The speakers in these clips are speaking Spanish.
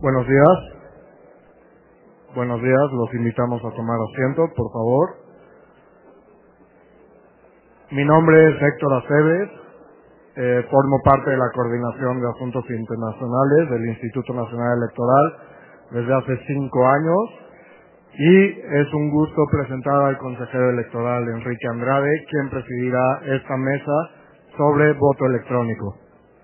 Buenos días. Buenos días, los invitamos a tomar asiento, por favor. Mi nombre es Héctor Aceves, formo parte de la Coordinación de Asuntos Internacionales del Instituto Nacional Electoral desde hace 5 años y es un gusto presentar al consejero electoral Enrique Andrade, quien presidirá esta mesa sobre voto electrónico.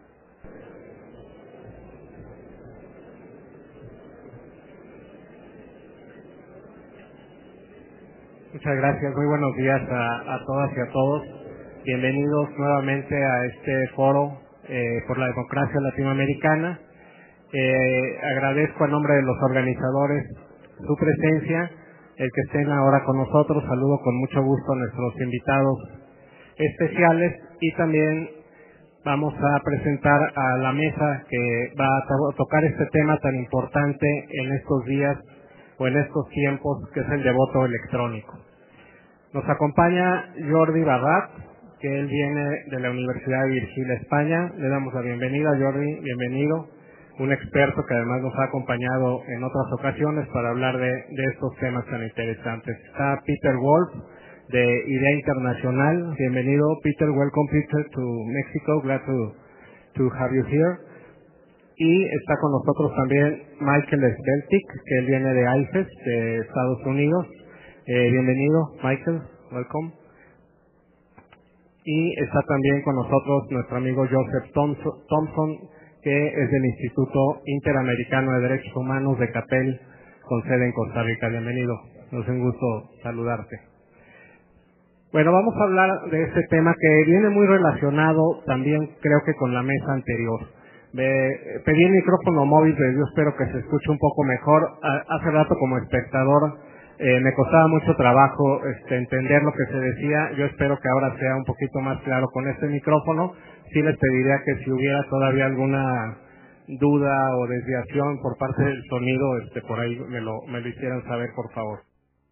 Muchas gracias, muy buenos días a todas y a todos. Bienvenidos nuevamente a este foro por la democracia latinoamericana. Agradezco a nombre de los organizadores su presencia, el que estén ahora con nosotros. Saludo con mucho gusto a nuestros invitados especiales y también vamos a presentar a la mesa que va a tocar este tema tan importante en estos días o en estos tiempos, que es el de voto electrónico. Nos acompaña Jordi Barrat, que él viene de la Universidad de Virgili, España. Le damos la bienvenida, Jordi, bienvenido. Un experto que además nos ha acompañado en otras ocasiones para hablar de estos temas tan interesantes. Está Peter Wolf, de Idea Internacional. Bienvenido, Peter. Welcome, Peter, to Mexico. Glad to have you here. Y está con nosotros también Michael Sveltic, que él viene de IFES, de Estados Unidos. Bienvenido, Michael, welcome. Y está también con nosotros nuestro amigo Joseph Thompson, que es del Instituto Interamericano de Derechos Humanos de CAPEL, con sede en Costa Rica. Bienvenido, nos es un gusto saludarte. Bueno, vamos a hablar de este tema que viene muy relacionado también, creo que con la mesa anterior. Pedí el micrófono móvil, pero yo espero que se escuche un poco mejor. Hace rato como espectador me costaba mucho trabajo entender lo que se decía. Yo espero que ahora sea un poquito más claro con este micrófono. Sí les pediría que si hubiera todavía alguna duda o desviación por parte del sonido, por ahí me lo hicieran saber, por favor.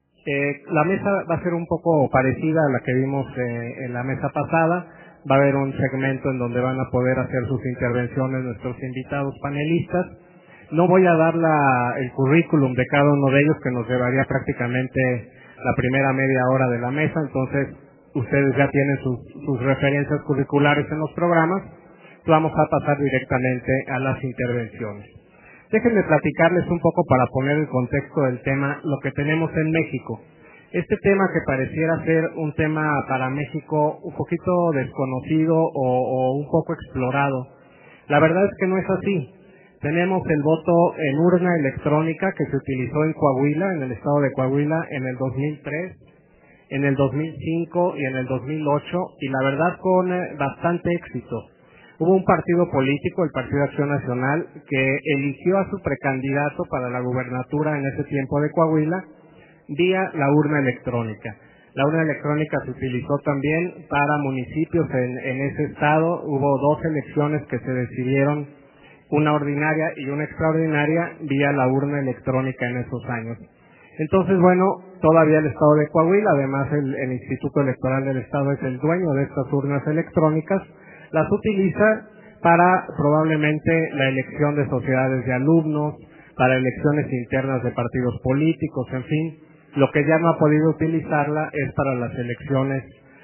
La mesa va a ser un poco parecida a la que vimos en la mesa pasada. Va a haber un segmento en donde van a poder hacer sus intervenciones nuestros invitados panelistas. No voy a dar el currículum de cada uno de ellos, que nos llevaría prácticamente la primera media hora de la mesa. Entonces, ustedes ya tienen sus referencias curriculares en los programas. Vamos a pasar directamente a las intervenciones. Déjenme platicarles un poco para poner el contexto del tema, lo que tenemos en México. Este tema que pareciera ser un tema para México un poquito desconocido o un poco explorado. La verdad es que no es así. Tenemos el voto en urna electrónica que se utilizó en Coahuila, en el estado de Coahuila, en el 2003, en el 2005 y en el 2008, y la verdad con bastante éxito. Hubo un partido político, el Partido Acción Nacional, que eligió a su precandidato para la gubernatura en ese tiempo de Coahuila, vía la urna electrónica. La urna electrónica se utilizó también para municipios en ese estado. Hubo 2 elecciones que se decidieron, una ordinaria y una extraordinaria, vía la urna electrónica en esos años. Entonces, bueno, todavía el estado de Coahuila, además el Instituto Electoral del Estado es el dueño de estas urnas electrónicas, las utiliza para probablemente la elección de sociedades de alumnos, para elecciones internas de partidos políticos, en fin. Lo que ya no ha podido utilizarla es para las elecciones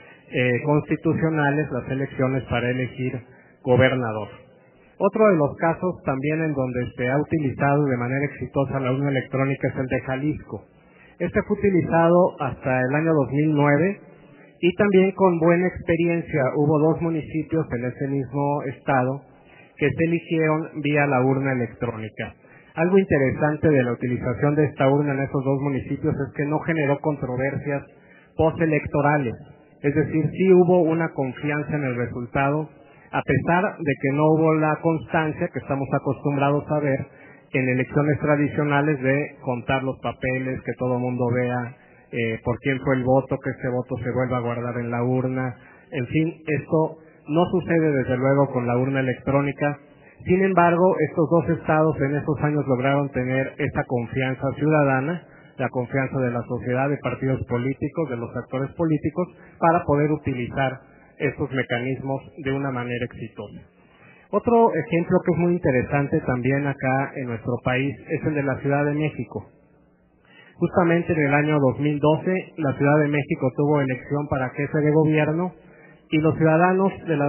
constitucionales, las elecciones para elegir gobernador. Otro de los casos también en donde se ha utilizado de manera exitosa la urna electrónica es el de Jalisco. Este fue utilizado hasta el año 2009 y también con buena experiencia. Hubo 2 municipios en ese mismo estado que se eligieron vía la urna electrónica. Algo interesante de la utilización de esta urna en esos 2 municipios es que no generó controversias postelectorales. Es decir, sí hubo una confianza en el resultado, a pesar de que no hubo la constancia que estamos acostumbrados a ver en elecciones tradicionales de contar los papeles, que todo el mundo vea por quién fue el voto, que ese voto se vuelva a guardar en la urna. En fin, esto no sucede desde luego con la urna electrónica. Sin embargo, estos 2 estados en esos años lograron tener esa confianza ciudadana, la confianza de la sociedad, de partidos políticos, de los actores políticos, para poder utilizar estos mecanismos de una manera exitosa. Otro ejemplo que es muy interesante también acá en nuestro país es el de la Ciudad de México. Justamente en el año 2012 la Ciudad de México tuvo elección para jefe de gobierno y los ciudadanos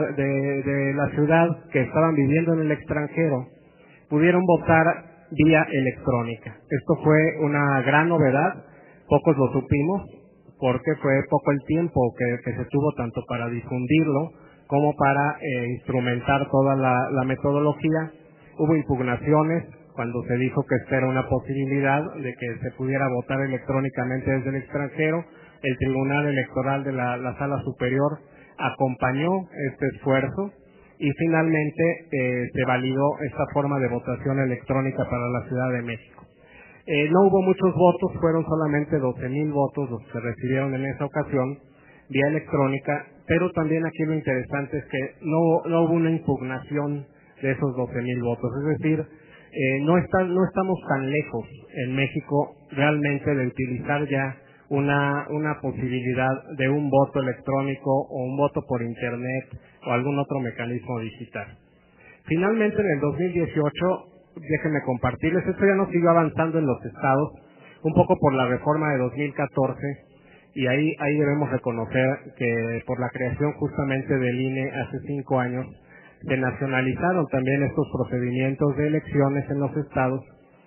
de la ciudad que estaban viviendo en el extranjero pudieron votar vía electrónica. Esto fue una gran novedad, pocos lo supimos porque fue poco el tiempo que se tuvo tanto para difundirlo como para instrumentar toda la metodología. Hubo impugnaciones cuando se dijo que esta era una posibilidad de que se pudiera votar electrónicamente desde el extranjero. El Tribunal Electoral de la Sala Superior acompañó este esfuerzo y finalmente se validó esta forma de votación electrónica para la Ciudad de México. No hubo muchos votos, fueron solamente 12,000 votos los que se recibieron en esa ocasión vía electrónica, pero también aquí lo interesante es que no hubo una impugnación de esos 12,000 votos, es decir, no estamos tan lejos en México realmente de utilizar ya una posibilidad de un voto electrónico o un voto por internet o algún otro mecanismo digital. Finalmente, en el 2018, déjenme compartirles, esto ya nos siguió avanzando en los estados, un poco por la reforma de 2014, y ahí debemos reconocer que por la creación justamente del INE hace 5 años, se nacionalizaron también estos procedimientos de elecciones en los estados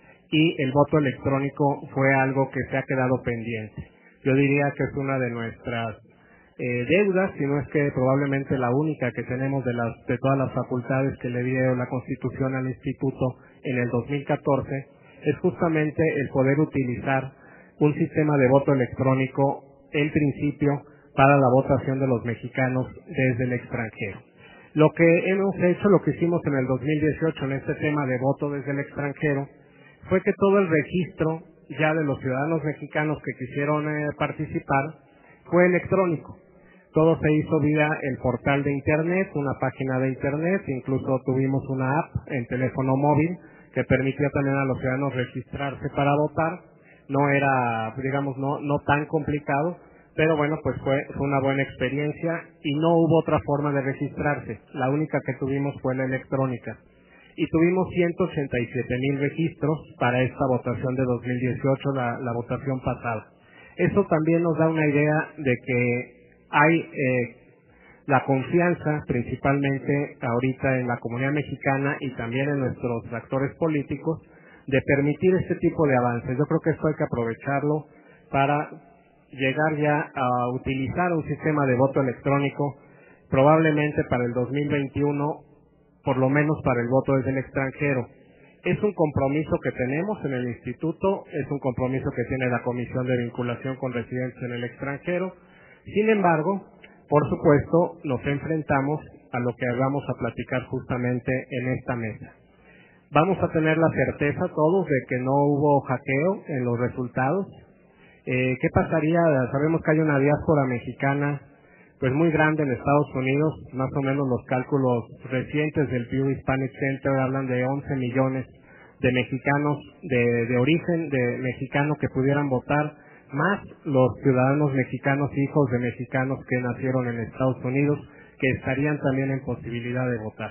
y el voto electrónico fue algo que se ha quedado pendiente. Yo diría que es una de nuestras deudas, si no es que probablemente la única que tenemos de todas las facultades que le dio la Constitución al Instituto en el 2014, es justamente el poder utilizar un sistema de voto electrónico en principio para la votación de los mexicanos desde el extranjero. Lo que hemos hecho, lo que hicimos en el 2018 en este tema de voto desde el extranjero, fue que todo el registro ya de los ciudadanos mexicanos que quisieron participar fue electrónico. Todo se hizo vía el portal de internet, una página de internet, incluso tuvimos una app en teléfono móvil que permitió también a los ciudadanos registrarse para votar. No era, digamos, no tan complicado, pero bueno, pues fue una buena experiencia y no hubo otra forma de registrarse. La única que tuvimos fue la electrónica. Y tuvimos 187,000 registros para esta votación de 2018, la votación pasada. Eso también nos da una idea de que hay la confianza, principalmente ahorita en la comunidad mexicana y también en nuestros actores políticos, de permitir este tipo de avances. Yo creo que esto hay que aprovecharlo para llegar ya a utilizar un sistema de voto electrónico, probablemente para el 2021, por lo menos para el voto desde el extranjero. Es un compromiso que tenemos en el instituto, es un compromiso que tiene la Comisión de Vinculación con Residencia en el Extranjero. Sin embargo, por supuesto, nos enfrentamos a lo que vamos a platicar justamente en esta mesa. Vamos a tener la certeza todos de que no hubo hackeo en los resultados. ¿Qué pasaría? Sabemos que hay una diáspora mexicana pues muy grande en Estados Unidos, más o menos los cálculos recientes del Pew Hispanic Center hablan de 11 millones de mexicanos de origen de mexicano que pudieran votar, más los ciudadanos mexicanos, hijos de mexicanos que nacieron en Estados Unidos, que estarían también en posibilidad de votar.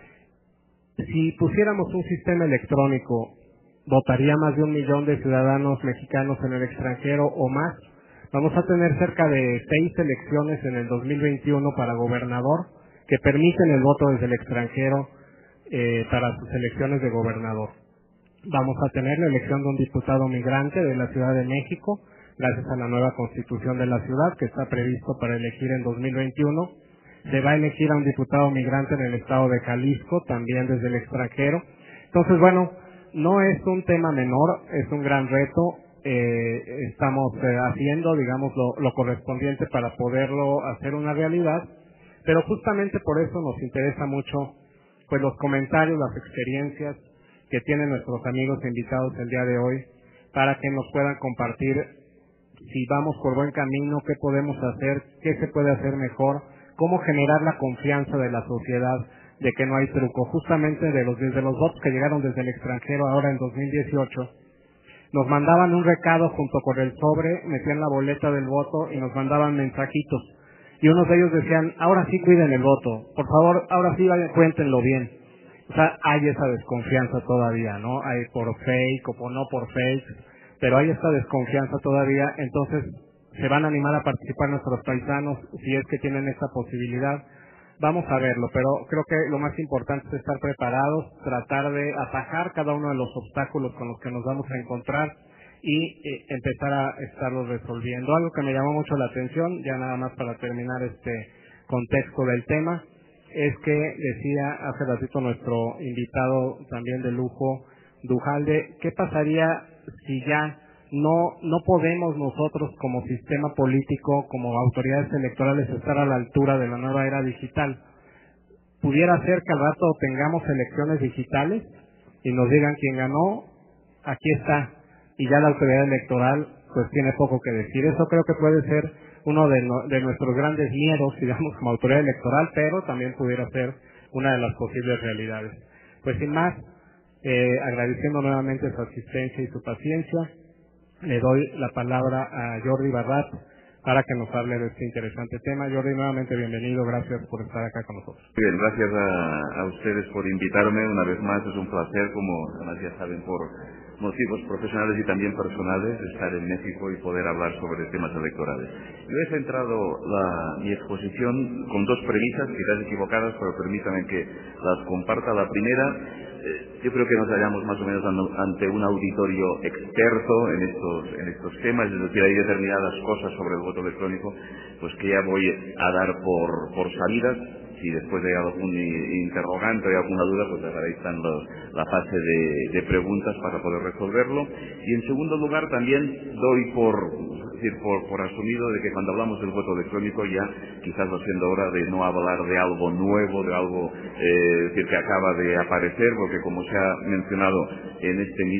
Si pusiéramos un sistema electrónico, ¿votaría más de 1 millón de ciudadanos mexicanos en el extranjero o más? Vamos a tener cerca de 6 elecciones en el 2021 para gobernador que permiten el voto desde el extranjero para sus elecciones de gobernador. Vamos a tener la elección de un diputado migrante de la Ciudad de México, gracias a la nueva constitución de la ciudad que está previsto para elegir en 2021. Se va a elegir a un diputado migrante en el estado de Jalisco, también desde el extranjero. Entonces, bueno, no es un tema menor, es un gran reto. Estamos haciendo, digamos, lo correspondiente para poderlo hacer una realidad, pero justamente por eso nos interesa mucho pues los comentarios, las experiencias que tienen nuestros amigos invitados el día de hoy, para que nos puedan compartir si vamos por buen camino, qué podemos hacer, qué se puede hacer mejor, cómo generar la confianza de la sociedad de que no hay truco. Justamente desde los votos que llegaron desde el extranjero ahora en 2018, nos mandaban un recado junto con el sobre, metían la boleta del voto y nos mandaban mensajitos. Y unos de ellos decían, ahora sí cuiden el voto, por favor, ahora sí cuéntenlo bien. O sea, hay esa desconfianza todavía, ¿no? Hay por fake o no por fake, pero hay esta desconfianza todavía. Entonces, se van a animar a participar nuestros paisanos si es que tienen esta posibilidad. Vamos a verlo, pero creo que lo más importante es estar preparados, tratar de atajar cada uno de los obstáculos con los que nos vamos a encontrar y empezar a estarlos resolviendo. Algo que me llamó mucho la atención, ya nada más para terminar este contexto del tema, es que decía hace ratito nuestro invitado también de lujo, Duhalde, ¿qué pasaría si ya no podemos nosotros como sistema político, como autoridades electorales, estar a la altura de la nueva era digital? Pudiera ser que al rato tengamos elecciones digitales y nos digan quién ganó, aquí está, y ya la autoridad electoral pues tiene poco que decir. Eso creo que puede ser uno de nuestros grandes miedos, digamos, como autoridad electoral, pero también pudiera ser una de las posibles realidades. Pues sin más, agradeciendo nuevamente su asistencia y su paciencia, le doy la palabra a Jordi Barrat para que nos hable de este interesante tema. Jordi, nuevamente bienvenido, gracias por estar acá con nosotros. Bien, gracias a ustedes por invitarme una vez más. Es un placer, como además ya saben, por motivos profesionales y también personales, estar en México y poder hablar sobre temas electorales. Yo he centrado mi exposición con dos premisas, quizás equivocadas, pero permítanme que las comparta. La primera, yo creo que nos hallamos más o menos ante un auditorio experto en estos temas, es decir, hay determinadas cosas sobre el voto electrónico pues que ya voy a dar por salidas. Si después hay algún interrogante o hay alguna duda, pues ahí están la fase de preguntas para poder resolverlo. Y en segundo lugar, también doy por asumido de que cuando hablamos del voto electrónico ya quizás va siendo hora de no hablar de algo nuevo, de algo que acaba de aparecer, porque como se ha mencionado en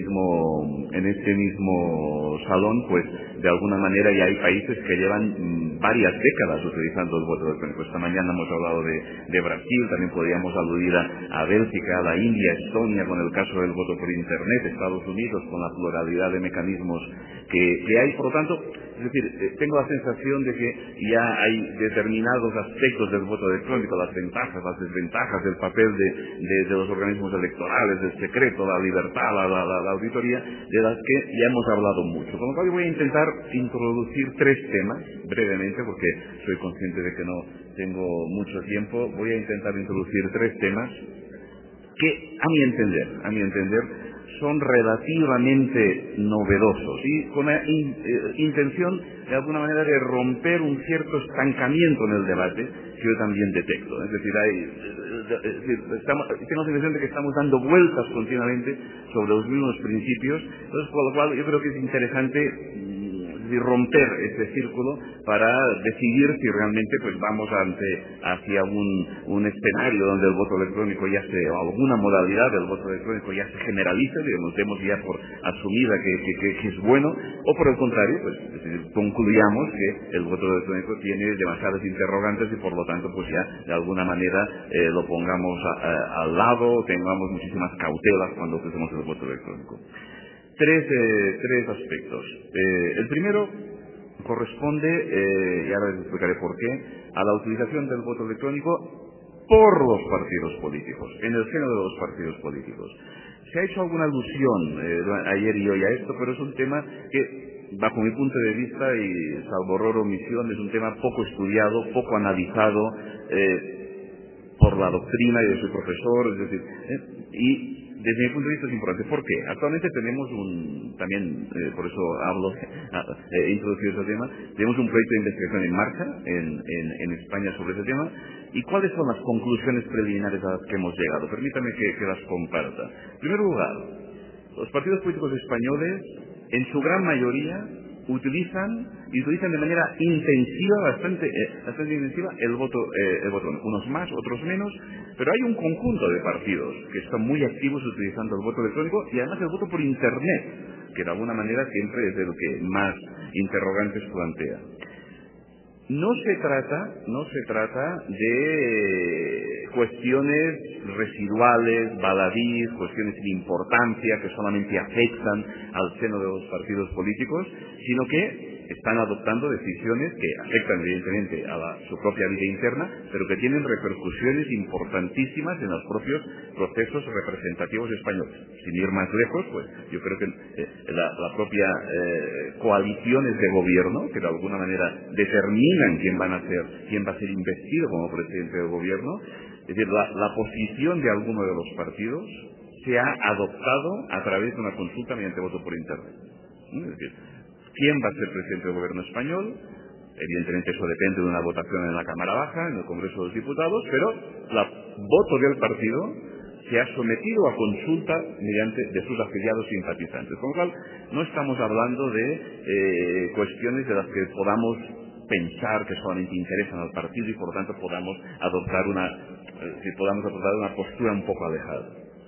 este mismo salón, pues de alguna manera ya hay países que llevan varias décadas utilizando el voto electrónico. Esta mañana hemos hablado de Brasil, también podríamos aludir a Bélgica, a la India, Estonia con el caso del voto por Internet, Estados Unidos con la pluralidad de mecanismos que hay. Por lo tanto, es decir, tengo la sensación de que ya hay determinados aspectos del voto electrónico, las ventajas, las desventajas del papel de los organismos electorales, del secreto, la libertad, la auditoría, de las que ya hemos hablado mucho. Con lo cual yo voy a intentar introducir tres temas, brevemente, porque soy consciente de que no tengo mucho tiempo. Voy a intentar introducir tres temas que, a mi entender, son relativamente novedosos y con la intención, de alguna manera, de romper un cierto estancamiento en el debate que yo también detecto. Es decir, tengo la sensación de que estamos dando vueltas continuamente sobre los mismos principios, entonces, por lo cual yo creo que es interesante romper este círculo para decidir si realmente pues vamos hacia un escenario donde el voto electrónico ya o alguna modalidad del voto electrónico ya se generaliza, digamos, demos ya por asumida que es bueno, o por el contrario, pues concluyamos que el voto electrónico tiene demasiadas interrogantes y por lo tanto pues ya de alguna manera lo pongamos al lado, tengamos muchísimas cautelas cuando utilicemos el voto electrónico. Tres aspectos. El primero corresponde, y ahora les explicaré por qué, a la utilización del voto electrónico por los partidos políticos, en el seno de los partidos políticos. Se ha hecho alguna alusión ayer y hoy a esto, pero es un tema que, bajo mi punto de vista, y salvo error o omisión, es un tema poco estudiado, poco analizado por la doctrina. Yo soy profesor, es decir, y desde mi punto de vista es importante. ¿Por qué? Actualmente tenemos también, por eso hablo, he introducido ese tema, tenemos un proyecto de investigación en marcha en España sobre ese tema. ¿Y cuáles son las conclusiones preliminares a las que hemos llegado? Permítame que las comparta. En primer lugar, los partidos políticos españoles, en su gran mayoría, utilizan de manera intensiva, bastante intensiva, el voto, unos más, otros menos, pero hay un conjunto de partidos que están muy activos utilizando el voto electrónico y además el voto por Internet, que de alguna manera siempre es de lo que más interrogantes plantea. No se trata de cuestiones residuales, baladís, cuestiones sin importancia que solamente afectan al seno de los partidos políticos, sino que están adoptando decisiones que afectan evidentemente a su propia vida interna, pero que tienen repercusiones importantísimas en los propios procesos representativos españoles. Sin ir más lejos, pues yo creo que la propia coaliciones de gobierno, que de alguna manera determinan quién va a ser investido como presidente del gobierno, es decir, la posición de alguno de los partidos se ha adoptado a través de una consulta mediante voto por internet. Es decir, ¿quién va a ser presidente del gobierno español? Evidentemente eso depende de una votación en la Cámara Baja, en el Congreso de los Diputados, pero el voto del partido se ha sometido a consulta de sus afiliados simpatizantes. Con lo cual, no estamos hablando de cuestiones de las que podamos pensar que solamente interesan al partido y por lo tanto podamos adoptar una postura un poco alejada.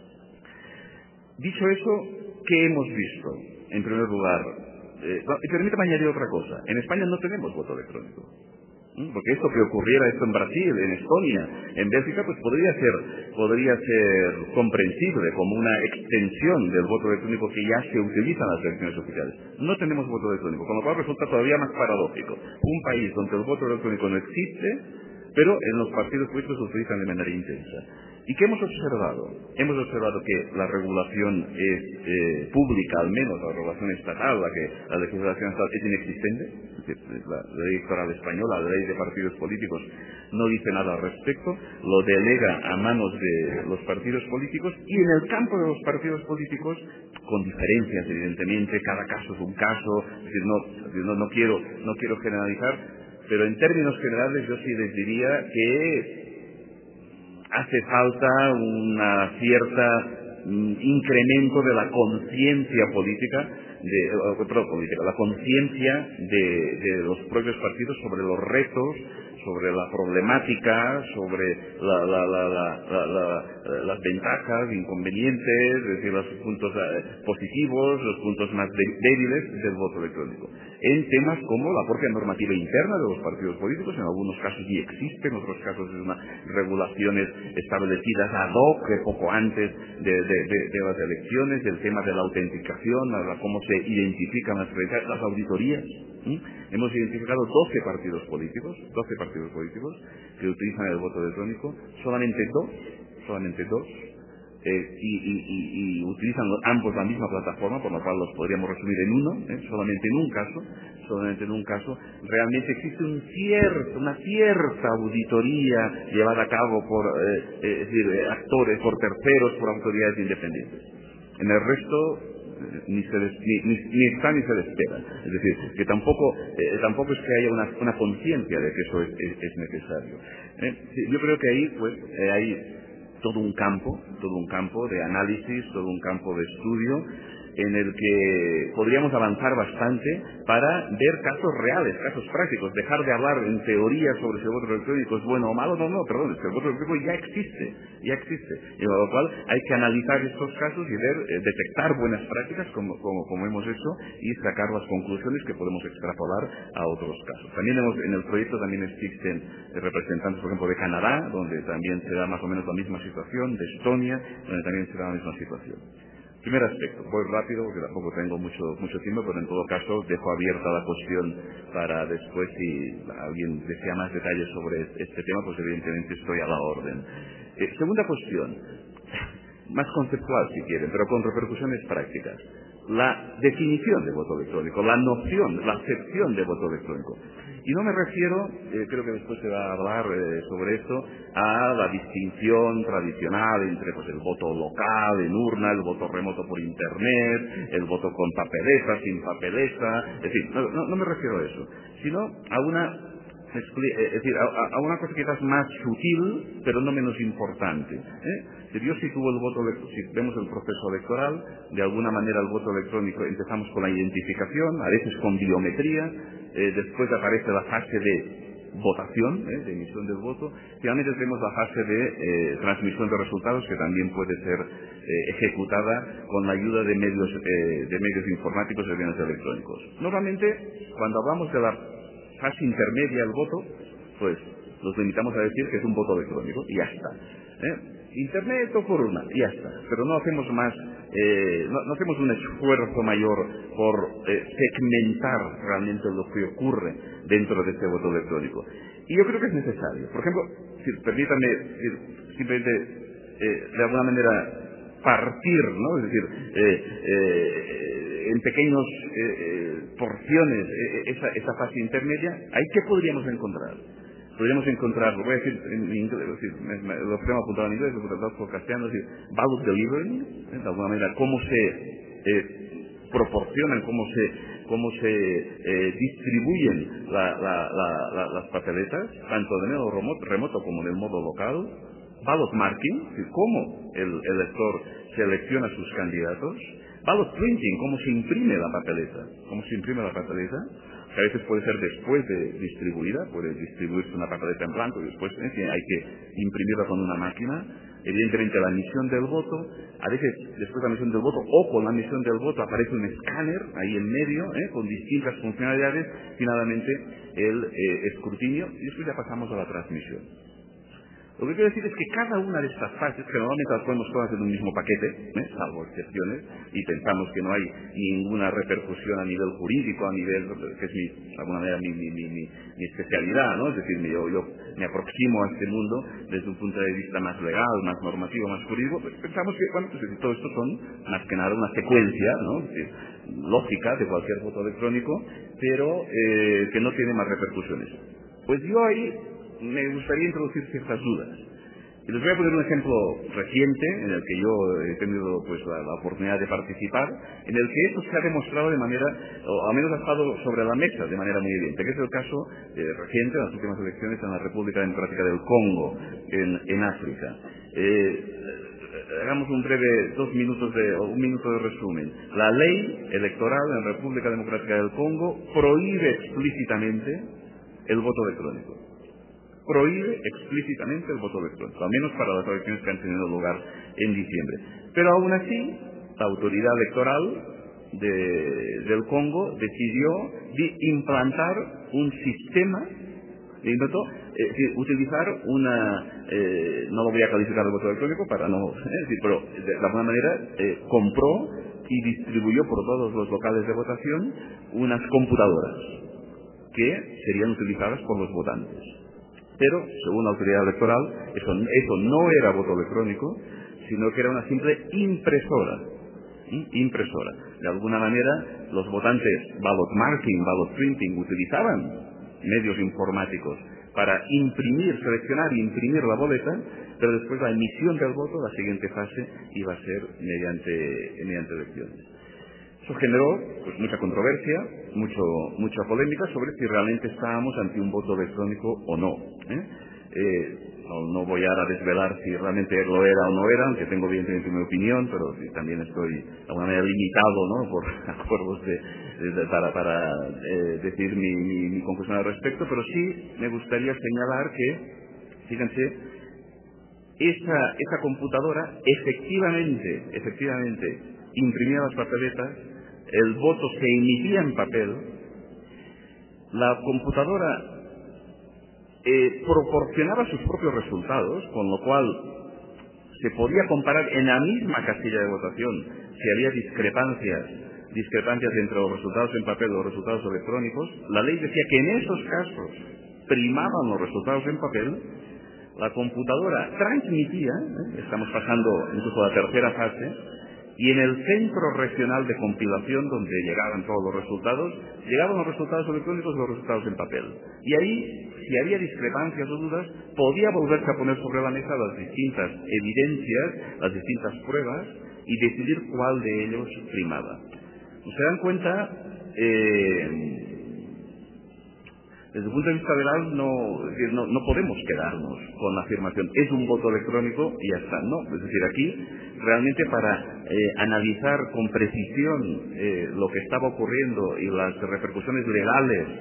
Dicho eso, ¿qué hemos visto? En primer lugar, permítame añadir otra cosa. En España no tenemos voto electrónico. Porque esto que ocurriera en Brasil, en Estonia, en Bélgica, pues podría ser comprensible como una extensión del voto electrónico que ya se utiliza en las elecciones oficiales. No tenemos voto electrónico, con lo cual resulta todavía más paradójico. Un país donde el voto electrónico no existe, pero en los partidos políticos se utilizan de manera intensa. ¿Y qué hemos observado? Hemos observado que la regulación es pública, al menos la regulación estatal, la legislación estatal es inexistente. Es decir, la ley electoral española, la ley de partidos políticos, no dice nada al respecto, lo delega a manos de los partidos políticos y en el campo de los partidos políticos, con diferencias evidentemente, cada caso es un caso, es decir, no quiero generalizar, pero en términos generales yo sí les diría que hace falta una cierta incremento de la conciencia política, la conciencia de los propios partidos sobre los retos, sobre la problemática, sobre las ventajas, inconvenientes, es decir, los puntos positivos, los puntos más débiles del voto electrónico. En temas como la propia normativa interna de los partidos políticos, en algunos casos sí existe, en otros casos es unas regulaciones establecidas ad hoc poco antes de las elecciones, del tema de la autenticación, cómo se identifican las auditorías. Hemos identificado 12 partidos políticos que utilizan el voto electrónico, solamente dos, y utilizan ambos la misma plataforma, por lo cual los podríamos resumir en uno, solamente en un caso, realmente existe una cierta auditoría llevada a cabo por actores, por terceros, por autoridades independientes. En el resto ni está ni se le espera. Es decir, que tampoco es que haya una conciencia de que eso es necesario. Yo creo que ahí hay todo un campo de análisis, todo un campo de estudio en el que podríamos avanzar bastante para ver casos reales, casos prácticos, dejar de hablar en teoría sobre si el voto electrónico es bueno o malo. Perdón, es que el voto electrónico ya existe, y con lo cual hay que analizar estos casos y detectar buenas prácticas como hemos hecho y sacar las conclusiones que podemos extrapolar a otros casos. También en el proyecto también existen representantes, por ejemplo, de Canadá, donde también se da más o menos la misma situación, de Estonia, donde también se da la misma situación. Primer aspecto, voy rápido porque tampoco tengo mucho tiempo, pero en todo caso dejo abierta la cuestión para después, si alguien desea más detalles sobre este tema, pues evidentemente estoy a la orden. Segunda cuestión, más conceptual si quieren, pero con repercusiones prácticas. La definición de voto electrónico, la noción, la acepción de voto electrónico. Y no me refiero, creo que después se va a hablar sobre esto, a la distinción tradicional entre el voto local, en urna, el voto remoto por internet, el voto con papeleta, sin papeleta, es decir, no me refiero a eso, sino a una cosa quizás más sutil, pero no menos importante. Si vemos el proceso electoral, de alguna manera el voto electrónico empezamos con la identificación, a veces con biometría, después aparece la fase de votación, de emisión del voto, finalmente tenemos la fase de transmisión de resultados que también puede ser ejecutada con la ayuda de medios informáticos y de bienes electrónicos. Normalmente, cuando hablamos de la fase intermedia del voto, pues nos limitamos a decir que es un voto electrónico y ya está. Internet o por urna, y ya está. Pero no hacemos más no hacemos un esfuerzo mayor por segmentar realmente lo que ocurre dentro de este voto electrónico. Y yo creo que es necesario. Por ejemplo, permítanme simplemente de alguna manera partir, ¿no? Es decir, en pequeñas porciones esa fase intermedia. ¿Ahí qué podríamos encontrar? Podríamos encontrar, lo voy a decir en inglés, lo tengo apuntado en inglés, lo he tratado por castellano, es decir, ballot delivery, de alguna manera, cómo se proporcionan, cómo se distribuyen las papeletas, tanto de modo remoto como de modo local. Ballot marking, es decir, cómo el elector selecciona sus candidatos. Ballot printing, cómo se imprime la papeleta. Que a veces puede ser después de distribuida, puede distribuirse una papeleta en blanco y después hay que imprimirla con una máquina. Evidentemente la emisión del voto, a veces después de la emisión del voto o con la emisión del voto aparece un escáner ahí en medio, con distintas funcionalidades, finalmente el escrutinio y después ya pasamos a la transmisión. Lo que quiero decir es que cada una de estas fases, que normalmente las ponemos todas en un mismo paquete, salvo excepciones, y pensamos que no hay ninguna repercusión a nivel jurídico, a nivel, que es de alguna manera mi especialidad, ¿no? Es decir, yo me aproximo a este mundo desde un punto de vista más legal, más normativo, más jurídico, pues pensamos que, bueno, pues todo esto son más que nada una secuencia, ¿no? Es decir, lógica de cualquier voto electrónico, pero que no tiene más repercusiones. Pues yo ahí me gustaría introducir ciertas dudas. Y les voy a poner un ejemplo reciente en el que yo he tenido pues la oportunidad de participar, en el que esto se ha demostrado de manera, o al menos ha estado sobre la mesa de manera muy evidente, que es el caso reciente de las últimas elecciones en la República Democrática del Congo, en África. Hagamos un breve 2 minutos o 1 minuto de resumen. La ley electoral en la República Democrática del Congo prohíbe explícitamente el voto electrónico. Prohíbe explícitamente el voto electrónico, al menos para las elecciones que han tenido lugar en diciembre. Pero aún así, la autoridad electoral del Congo decidió implantar un sistema, utilizar no lo voy a calificar de voto electrónico para no, pero de alguna manera compró y distribuyó por todos los locales de votación unas computadoras que serían utilizadas por los votantes. Pero, según la autoridad electoral, eso no era voto electrónico, sino que era una simple impresora. De alguna manera, los votantes, ballot marking, ballot printing, utilizaban medios informáticos para seleccionar e imprimir la boleta, pero después la emisión del voto, la siguiente fase, iba a ser mediante elecciones. Eso generó pues mucha controversia, mucha polémica sobre si realmente estábamos ante un voto electrónico o no. No voy ahora a desvelar si realmente lo era o no era, aunque tengo evidentemente mi opinión, pero también estoy de alguna manera limitado, ¿no?, por acuerdos para decir mi conclusión al respecto, pero sí me gustaría señalar que, fíjense, esa computadora efectivamente imprimía las papeletas, el voto se emitía en papel, la computadora proporcionaba sus propios resultados, con lo cual se podía comparar en la misma casilla de votación si había discrepancias entre los resultados en papel y los resultados electrónicos. La ley decía que en esos casos primaban los resultados en papel. La computadora transmitía, estamos pasando incluso a la tercera fase, y en el centro regional de compilación donde llegaban todos los resultados, llegaban los resultados electrónicos y los resultados en papel. Y ahí, si había discrepancias o dudas, podía volverse a poner sobre la mesa las distintas evidencias, las distintas pruebas, y decidir cuál de ellos primaba. ¿Se dan cuenta? Desde el punto de vista legal no podemos quedarnos con la afirmación es un voto electrónico y ya está. No, es decir, aquí realmente para analizar con precisión lo que estaba ocurriendo y las repercusiones legales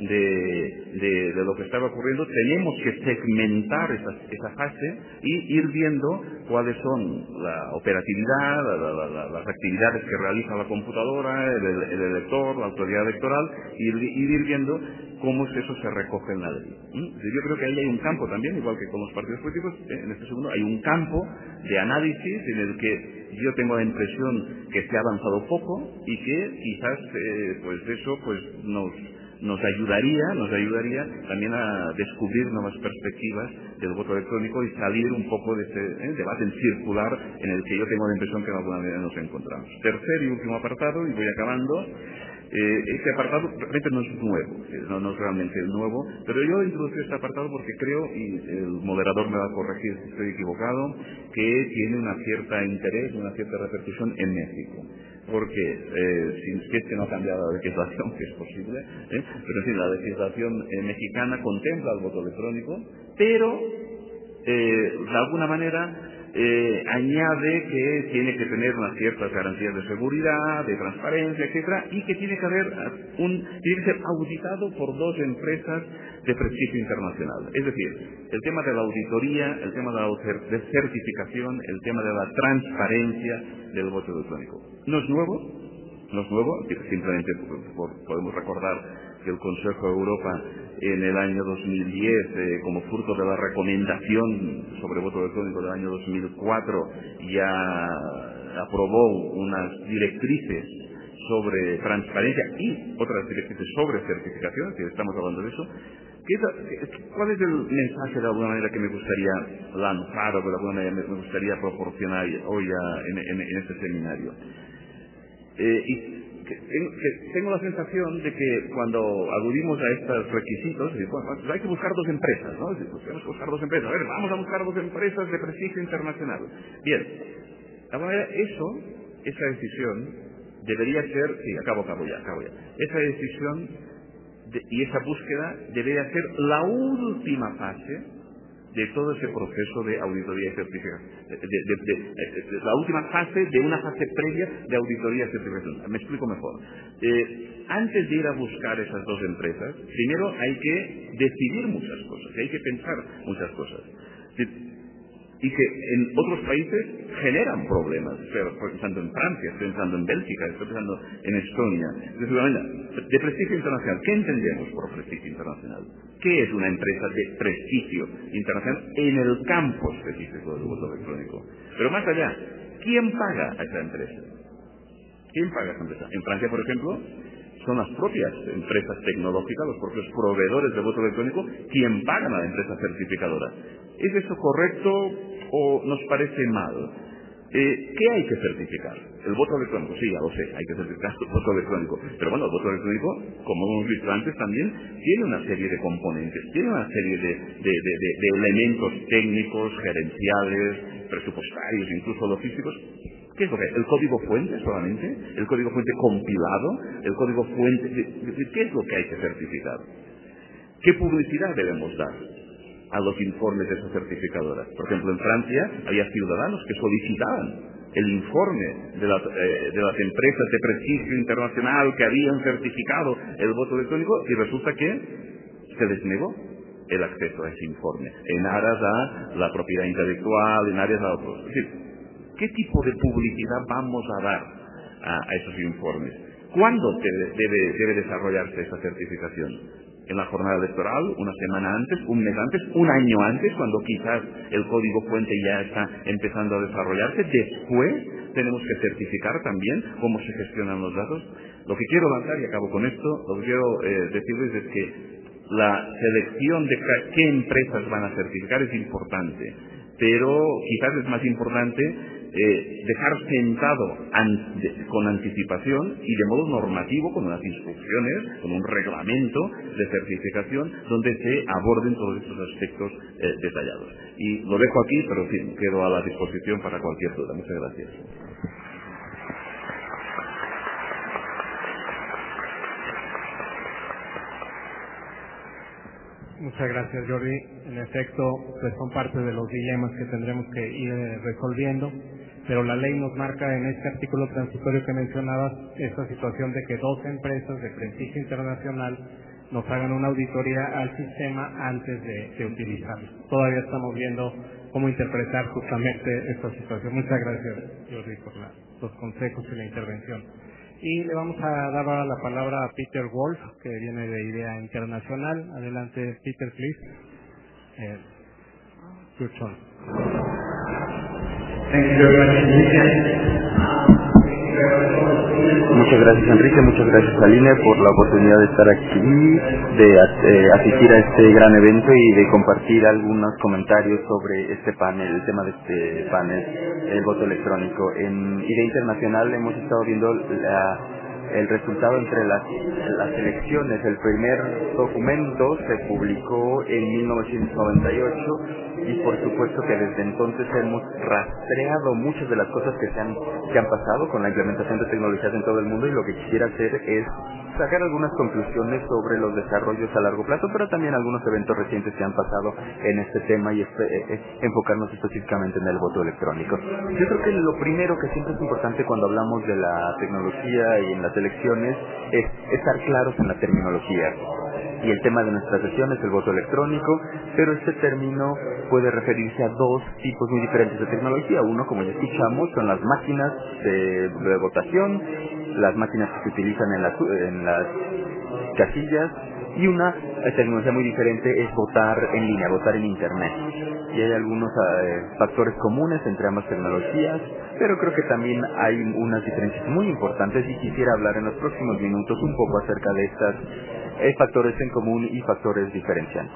de lo que estaba ocurriendo, tenemos que segmentar esa fase y ir viendo cuáles son la operatividad, las actividades que realiza la computadora, el elector, la autoridad electoral, y ir viendo cómo eso se recoge en la ley. Yo creo que ahí hay un campo también, igual que con los partidos políticos, en este segundo hay un campo de análisis en el que yo tengo la impresión que se ha avanzado poco y que quizás eso nos ayudaría también a descubrir nuevas perspectivas del voto electrónico y salir un poco de ese debate circular en el que yo tengo la impresión que de alguna manera nos encontramos. Tercer y último apartado, y voy acabando. Este apartado realmente no es nuevo, no es realmente nuevo, pero yo introducí este apartado porque creo, y el moderador me va a corregir si estoy equivocado, que tiene una cierta interés, una cierta repercusión en México. Porque, si es que no ha cambiado la legislación, que es posible, pero sí, la legislación mexicana contempla el voto electrónico, pero de alguna manera añade que tiene que tener unas ciertas garantías de seguridad, de transparencia, etcétera, y que tiene que ser auditado por 2 empresas de prestigio internacional. Es decir, el tema de la auditoría, el tema de certificación, el tema de la transparencia del voto electrónico. No es nuevo, simplemente podemos recordar que el Consejo de Europa en el año 2010, como fruto de la recomendación sobre voto electrónico del año 2004, ya aprobó unas directrices sobre transparencia y otras directrices sobre certificación, que estamos hablando de eso. ¿Cuál es el mensaje de alguna manera que me gustaría lanzar o que de alguna manera me gustaría proporcionar hoy en este seminario? Tengo la sensación de que cuando aludimos a estos requisitos, pues hay que buscar 2 empresas, ¿no? Pues tenemos que buscar 2 empresas. A ver, vamos a buscar 2 empresas de prestigio internacional. Bien, de alguna manera esa decisión debería ser, sí, acabo ya. Esa decisión y esa búsqueda debería ser la última fase de todo ese proceso de auditoría y certificación, la última fase de una fase previa de auditoría y certificación. Me explico mejor. Antes de ir a buscar esas 2 empresas, primero hay que decidir muchas cosas, hay que pensar muchas cosas. Y que en otros países generan problemas. Estoy pensando en Francia, estoy pensando en Bélgica, estoy pensando en Estonia. De prestigio internacional, ¿qué entendemos por prestigio internacional? ¿Qué es una empresa de prestigio internacional en el campo específico del voto electrónico? Pero más allá, ¿quién paga a esa empresa? ¿Quién paga a esa empresa? En Francia, por ejemplo, son las propias empresas tecnológicas, los propios proveedores de voto electrónico, quien pagan a la empresa certificadora. ¿Es eso correcto o nos parece mal? ¿Qué hay que certificar? El voto electrónico, sí, ya lo sé, hay que certificar el voto electrónico. Pero bueno, el voto electrónico, como hemos visto antes también, tiene una serie de componentes, tiene una serie de elementos técnicos, gerenciales, presupuestarios, incluso logísticos. ¿Qué es lo que hay? ¿El código fuente solamente? ¿El código fuente compilado? ¿El código fuente? ¿Qué es lo que hay que certificar? ¿Qué publicidad debemos dar a los informes de esas certificadoras? Por ejemplo, en Francia había ciudadanos que solicitaban el informe de las empresas de prestigio internacional que habían certificado el voto electrónico y resulta que se les negó el acceso a ese informe en aras a la propiedad intelectual, en aras a otros. Es decir, ¿qué tipo de publicidad vamos a dar a esos informes? ¿Cuándo debe desarrollarse esa certificación? ¿En la jornada electoral? ¿Una semana antes? ¿Un mes antes? ¿Un año antes? Cuando quizás el código fuente ya está empezando a desarrollarse. Después tenemos que certificar también cómo se gestionan los datos. Lo que quiero lanzar, y acabo con esto, lo que quiero decirles es que la selección de qué empresas van a certificar es importante, pero quizás es más importante dejar sentado con anticipación y de modo normativo, con unas instrucciones, con un reglamento de certificación donde se aborden todos estos aspectos detallados. Y lo dejo aquí, pero en fin, quedo a la disposición para cualquier duda. Muchas gracias. Muchas gracias, Jordi. En efecto, pues son parte de los dilemas que tendremos que ir resolviendo, pero la ley nos marca en este artículo transitorio que mencionabas esta situación de que 2 empresas de prestigio internacional nos hagan una auditoría al sistema antes de utilizarlo. Todavía estamos viendo cómo interpretar justamente esta situación. Muchas gracias, Jordi, por los consejos y la intervención. Y le vamos a dar ahora la palabra a Peter Wolf, que viene de Idea Internacional. Adelante, Peter, please. Your turn. Thank you very much, Enrique. Muchas gracias, Enrique. Muchas gracias, Aline, por la oportunidad de estar aquí, de asistir a este gran evento y de compartir algunos comentarios sobre este panel, el tema de este panel, el voto electrónico. En Idea Internacional hemos estado viendo el resultado entre las elecciones. El primer documento se publicó en 1998 y por supuesto que desde entonces hemos rastreado muchas de las cosas que han pasado con la implementación de tecnologías en todo el mundo, y lo que quisiera hacer es sacar algunas conclusiones sobre los desarrollos a largo plazo, pero también algunos eventos recientes que han pasado en este tema y enfocarnos específicamente en el voto electrónico. Yo creo que lo primero que siempre es importante cuando hablamos de la tecnología y en las elecciones es estar claros en la terminología. Y el tema de nuestra sesión es el voto electrónico, pero este término puede referirse a dos tipos muy diferentes de tecnología. Uno, como ya escuchamos, son las máquinas de votación, las máquinas que se utilizan en las casillas, y una tecnología muy diferente es votar en línea, votar en Internet. Y hay algunos factores comunes entre ambas tecnologías, pero creo que también hay unas diferencias muy importantes y quisiera hablar en los próximos minutos un poco acerca de estas factores en común y factores diferenciantes.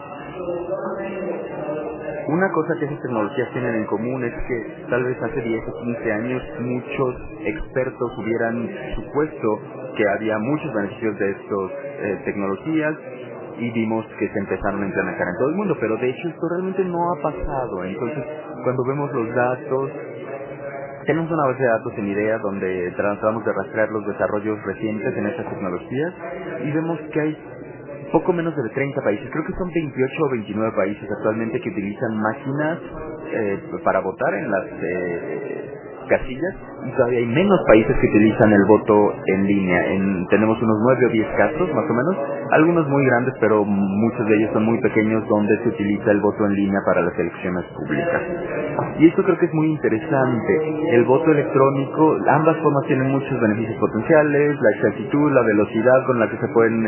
Una cosa que esas tecnologías tienen en común es que tal vez hace 10 o 15 años muchos expertos hubieran supuesto que había muchos beneficios de estas tecnologías, y vimos que se empezaron a implementar en todo el mundo, pero de hecho esto realmente no ha pasado. Entonces, cuando vemos los datos, tenemos una base de datos en Idea donde tratamos de rastrear los desarrollos recientes en estas tecnologías, y vemos que hay poco menos de 30 países, creo que son 28 o 29 países actualmente que utilizan máquinas para votar en las casillas, y todavía hay menos países que utilizan el voto en línea. Tenemos unos 9 o 10 casos más o menos, algunos muy grandes, pero muchos de ellos son muy pequeños, donde se utiliza el voto en línea para las elecciones públicas. Y esto creo que es muy interesante. El voto electrónico, ambas formas tienen muchos beneficios potenciales: la exactitud, la velocidad con la que se pueden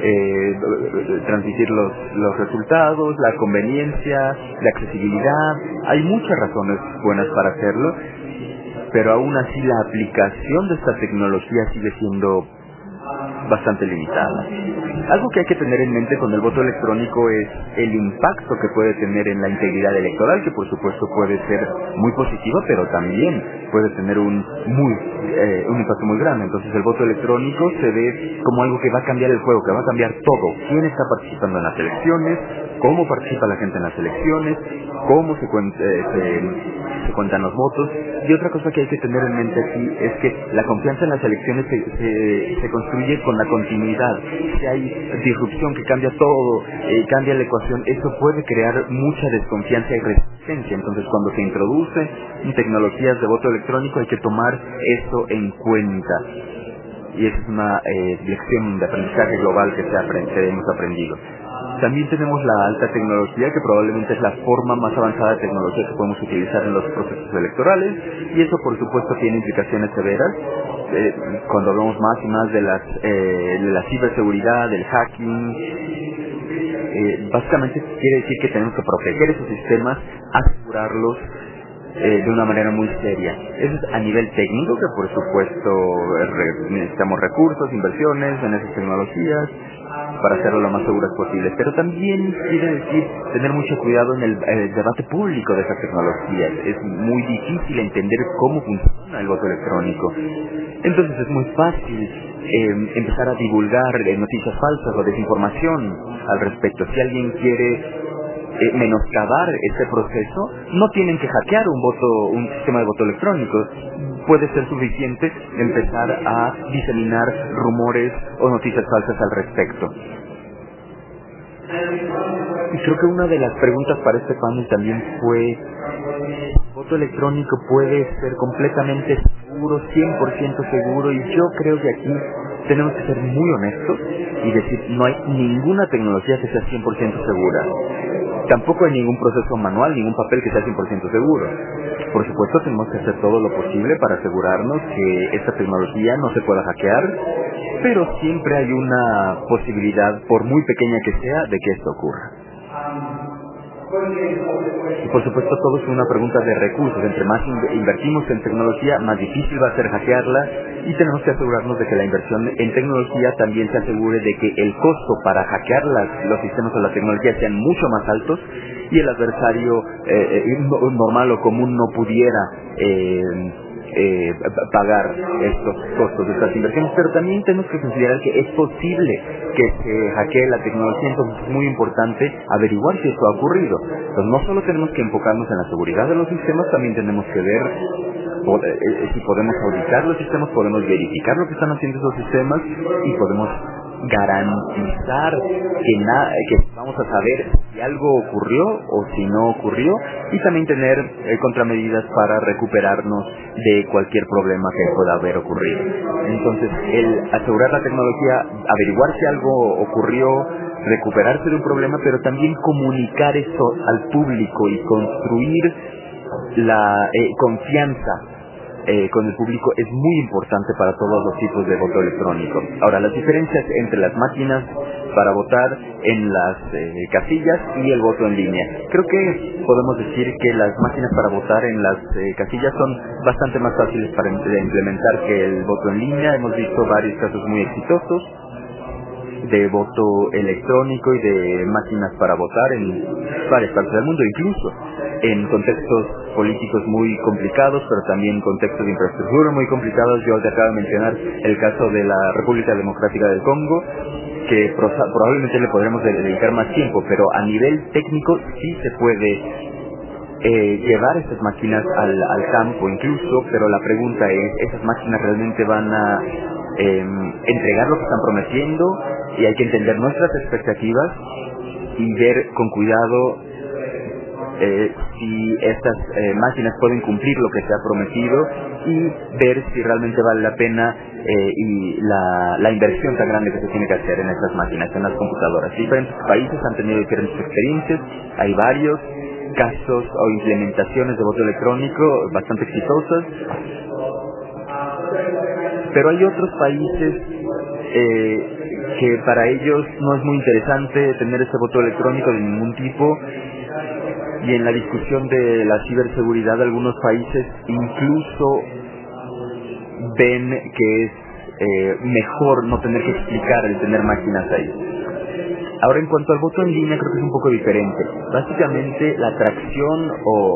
transmitir los resultados, la conveniencia, la accesibilidad. Hay muchas razones buenas para hacerlo, pero aún así la aplicación de esta tecnología sigue siendo bastante limitada. Algo que hay que tener en mente con el voto electrónico es el impacto que puede tener en la integridad electoral, que por supuesto puede ser muy positiva, pero también puede tener un impacto muy grande. Entonces el voto electrónico se ve como algo que va a cambiar el juego, que va a cambiar todo. ¿Quién está participando en las elecciones? ¿Cómo participa la gente en las elecciones? ¿Cómo se cuentan los votos? Y otra cosa que hay que tener en mente aquí es que la confianza en las elecciones se construye con la continuidad. Si hay disrupción que cambia todo, cambia la ecuación, eso puede crear mucha desconfianza y resistencia. Entonces, cuando se introduce tecnologías de voto electrónico, hay que tomar eso en cuenta. Y esa es una lección de aprendizaje global que hemos aprendido. También tenemos la alta tecnología, que probablemente es la forma más avanzada de tecnología que podemos utilizar en los procesos electorales, y eso por supuesto tiene implicaciones severas. Cuando hablamos más y más de la ciberseguridad, del hacking, básicamente quiere decir que tenemos que proteger esos sistemas, asegurarlos de una manera muy seria. Eso es a nivel técnico, que por supuesto necesitamos recursos, inversiones en esas tecnologías para hacerlo lo más seguras posible, pero también quiere decir tener mucho cuidado en el debate público de esas tecnologías. Es muy difícil entender cómo funciona el voto electrónico. Entonces es muy fácil empezar a divulgar noticias falsas o desinformación al respecto. Si alguien quiere menoscabar este proceso, no tienen que hackear un sistema de voto electrónico. Puede ser suficiente empezar a diseminar rumores o noticias falsas al respecto. Y creo que una de las preguntas para este panel también fue: ¿el voto electrónico puede ser completamente seguro, 100% seguro? Y yo creo que aquí tenemos que ser muy honestos y decir, no hay ninguna tecnología que sea 100% segura. Tampoco hay ningún proceso manual, ningún papel que sea 100% seguro. Por supuesto, tenemos que hacer todo lo posible para asegurarnos que esta tecnología no se pueda hackear, pero siempre hay una posibilidad, por muy pequeña que sea, de que esto ocurra. Y por supuesto, todo es una pregunta de recursos. Entre más invertimos en tecnología, más difícil va a ser hackearla, y tenemos que asegurarnos de que la inversión en tecnología también se asegure de que el costo para hackear los sistemas o la tecnología sean mucho más altos y el adversario normal o común no pudiera pagar estos costos de estas inversiones. Pero también tenemos que considerar que es posible que se hackee la tecnología, entonces es muy importante averiguar si esto ha ocurrido. Entonces no solo tenemos que enfocarnos en la seguridad de los sistemas, también tenemos que ver si podemos auditar los sistemas, podemos verificar lo que están haciendo esos sistemas y podemos garantizar que vamos a saber si algo ocurrió o si no ocurrió, y también tener contramedidas para recuperarnos de cualquier problema que pueda haber ocurrido. Entonces, el asegurar la tecnología, averiguar si algo ocurrió, recuperarse de un problema, pero también comunicar eso al público y construir la confianza con el público es muy importante para todos los tipos de voto electrónico. Ahora, las diferencias entre las máquinas para votar en las casillas y el voto en línea. Creo que podemos decir que las máquinas para votar en las casillas son bastante más fáciles para implementar que el voto en línea. Hemos visto varios casos muy exitosos de voto electrónico y de máquinas para votar en varias partes del mundo, incluso en contextos políticos muy complicados, pero también contextos de infraestructura muy complicados. Yo te acabo de mencionar el caso de la República Democrática del Congo, que probablemente le podremos dedicar más tiempo, pero a nivel técnico sí se puede llevar estas máquinas al campo incluso, pero la pregunta es, ¿esas máquinas realmente van a entregar lo que están prometiendo? Y hay que entender nuestras expectativas y ver con cuidado si estas máquinas pueden cumplir lo que se ha prometido, y ver si realmente vale la pena y la inversión tan grande que se tiene que hacer en estas máquinas, en las computadoras. Diferentes países han tenido diferentes experiencias, hay varios casos o implementaciones de voto electrónico bastante exitosas, pero hay otros países que para ellos no es muy interesante tener ese voto electrónico de ningún tipo, y en la discusión de la ciberseguridad algunos países incluso ven que es mejor no tener que explicar el tener máquinas ahí. Ahora, en cuanto al voto en línea, creo que es un poco diferente. Básicamente, la atracción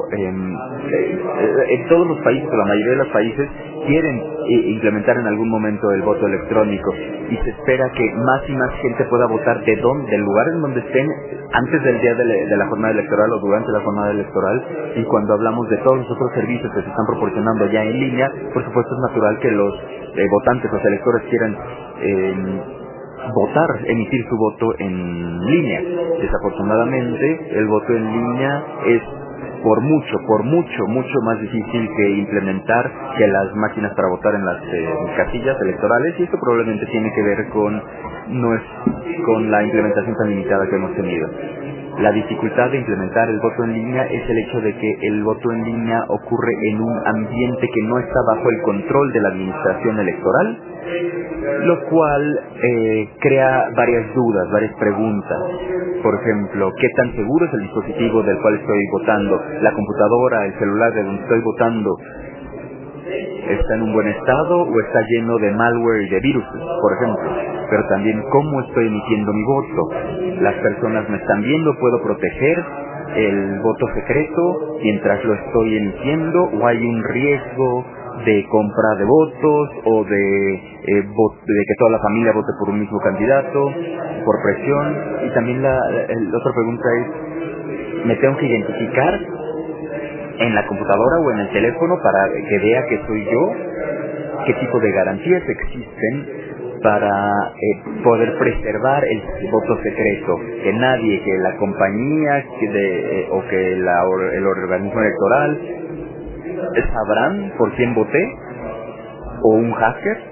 en todos los países, o la mayoría de los países, quieren implementar en algún momento el voto electrónico, y se espera que más y más gente pueda votar del lugar en donde estén, antes del día de la jornada electoral o durante la jornada electoral. Y cuando hablamos de todos los otros servicios que se están proporcionando ya en línea, por supuesto es natural que los votantes, los electores quieran votar, emitir su voto en línea. Desafortunadamente, el voto en línea es por mucho más difícil que implementar que las máquinas para votar en las casillas electorales, y esto probablemente tiene que ver con la implementación tan limitada que hemos tenido. La dificultad de implementar el voto en línea es el hecho de que el voto en línea ocurre en un ambiente que no está bajo el control de la administración electoral, lo cual crea varias dudas, varias preguntas. Por ejemplo, ¿qué tan seguro es el dispositivo del cual estoy votando? ¿La computadora, el celular de donde estoy votando está en un buen estado o está lleno de malware y de virus, por ejemplo? Pero también, ¿cómo estoy emitiendo mi voto? ¿Las personas me están viendo? ¿Puedo proteger el voto secreto mientras lo estoy emitiendo? ¿O hay un riesgo de compra de votos o de que toda la familia vote por un mismo candidato, por presión? Y también la otra pregunta es, ¿me tengo que identificar en la computadora o en el teléfono para que vea que soy yo? ¿Qué tipo de garantías existen para poder preservar el voto secreto? Que nadie, que la compañía o que el organismo electoral sabrán por quién voté, o un hacker.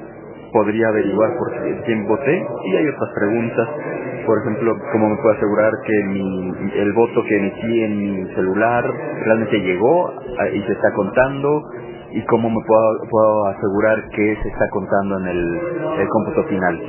podría averiguar por quién voté, y hay otras preguntas, por ejemplo, cómo me puedo asegurar que el voto que emití en mi celular realmente llegó y se está contando, y cómo me puedo asegurar que se está contando en el cómputo final.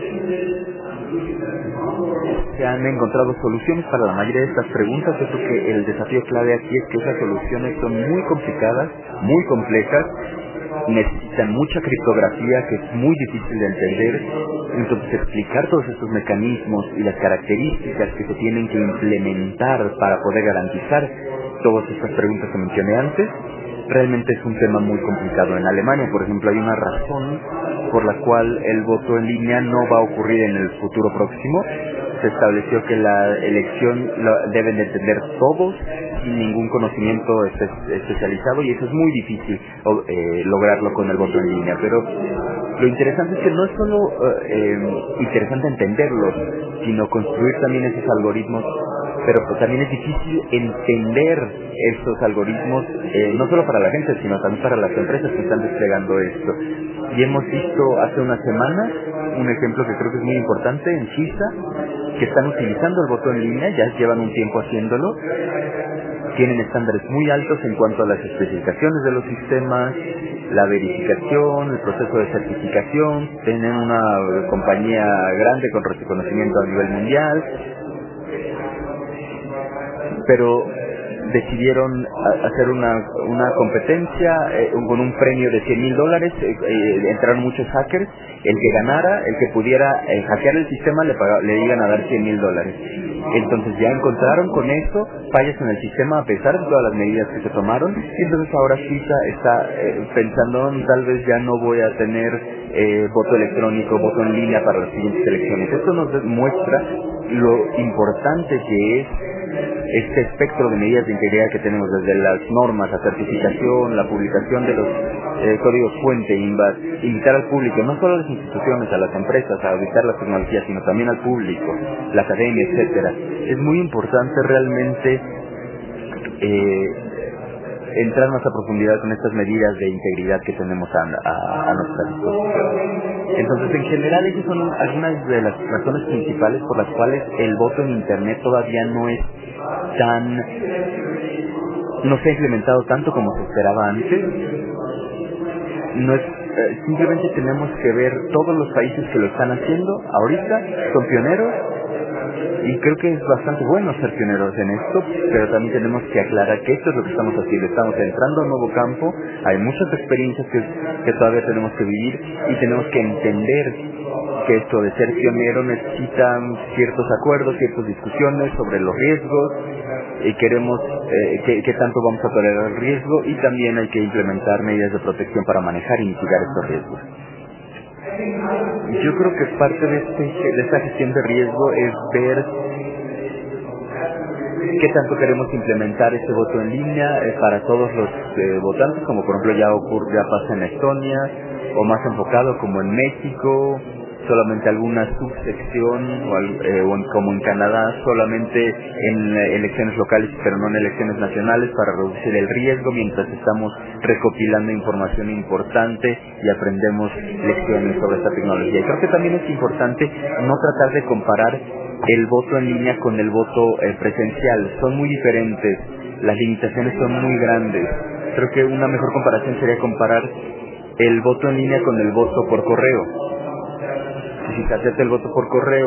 Se han encontrado soluciones para la mayoría de estas preguntas. Yo creo que el desafío clave aquí es que esas soluciones son muy complicadas, muy complejas, necesitan mucha criptografía que es muy difícil de entender. Entonces, explicar todos estos mecanismos y las características que se tienen que implementar para poder garantizar todas estas preguntas que mencioné antes, realmente es un tema muy complicado. En Alemania, por ejemplo, hay una razón por la cual el voto en línea no va a ocurrir en el futuro próximo. Se estableció que la elección deben de entender todos sin ningún conocimiento especializado, y eso es muy difícil lograrlo con el voto en línea. Pero lo interesante es que no es solo interesante entenderlos, sino construir también esos algoritmos. Pero pues también es difícil entender estos algoritmos, no solo para la gente, sino también para las empresas que están desplegando esto. Y hemos visto hace unas semanas un ejemplo que creo que es muy importante en Suiza, que están utilizando el voto en línea, ya llevan un tiempo haciéndolo. Tienen estándares muy altos en cuanto a las especificaciones de los sistemas, la verificación, el proceso de certificación. Tienen una compañía grande con reconocimiento a nivel mundial, pero decidieron hacer una competencia con un premio de $100,000. Entraron muchos hackers. El que ganara, el que pudiera hackear el sistema, le iban a dar $100,000. Entonces ya encontraron con eso fallas en el sistema a pesar de todas las medidas que se tomaron. Y entonces ahora Suiza está pensando, tal vez ya no voy a tener voto electrónico, voto en línea para las siguientes elecciones. Esto nos muestra lo importante que es este espectro de medidas de integridad que tenemos, desde las normas, la certificación, la publicación de los códigos fuente, invitar al público, no solo a las instituciones, a las empresas, a auditar las tecnologías, sino también al público, la academia, etcétera. Es muy importante realmente entrar más a profundidad con estas medidas de integridad que tenemos a nuestra disposición. Entonces, en general, esas son algunas de las razones principales por las cuales el voto en Internet todavía no se ha implementado tanto como se esperaba antes. No es, simplemente tenemos que ver todos los países que lo están haciendo ahorita, son pioneros, y creo que es bastante bueno ser pioneros en esto, pero también tenemos que aclarar que esto es lo que estamos haciendo. Estamos entrando a un nuevo campo, hay muchas experiencias que todavía tenemos que vivir, y tenemos que entender que esto de ser pionero necesita ciertos acuerdos, ciertas discusiones sobre los riesgos, y queremos qué tanto vamos a tolerar el riesgo, y también hay que implementar medidas de protección para manejar y mitigar estos riesgos. Yo creo que parte de esta gestión de riesgo es ver qué tanto queremos implementar este voto en línea para todos los votantes, como por ejemplo ya pasa en Estonia, o más enfocado como en México, solamente alguna subsección, como en Canadá, solamente en elecciones locales, pero no en elecciones nacionales, para reducir el riesgo mientras estamos recopilando información importante y aprendemos lecciones sobre esta tecnología. Y creo que también es importante no tratar de comparar el voto en línea con el voto presencial. Son muy diferentes, las limitaciones son muy grandes. Creo que una mejor comparación sería comparar el voto en línea con el voto por correo. Si se acepta el voto por correo,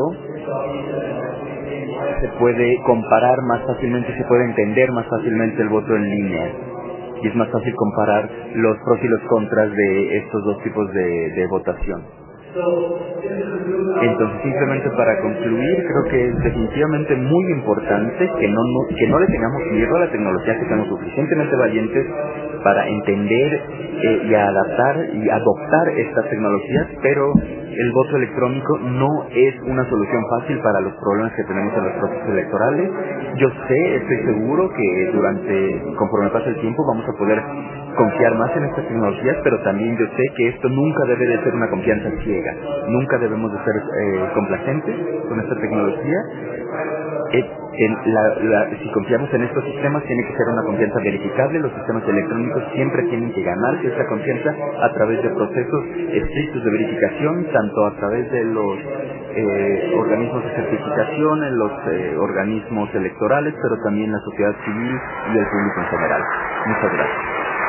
se puede comparar más fácilmente, se puede entender más fácilmente el voto en línea, y es más fácil comparar los pros y los contras de estos dos tipos de votación. Entonces, simplemente para concluir, creo que es definitivamente muy importante que no le tengamos miedo a la tecnología, que seamos suficientemente valientes para entender y adaptar y adoptar estas tecnologías, pero el voto electrónico no es una solución fácil para los problemas que tenemos en los procesos electorales. Yo estoy seguro que conforme pasa el tiempo, vamos a poder confiar más en estas tecnologías, pero también yo sé que esto nunca debe de ser una confianza ciega. Nunca debemos de ser complacentes con esta tecnología. si confiamos en estos sistemas, tiene que ser una confianza verificable. Los sistemas electrónicos siempre tienen que ganarse esa confianza a través de procesos estrictos de verificación, tanto a través de los organismos de certificación, en los organismos electorales, pero también la sociedad civil y el público en general. Muchas gracias.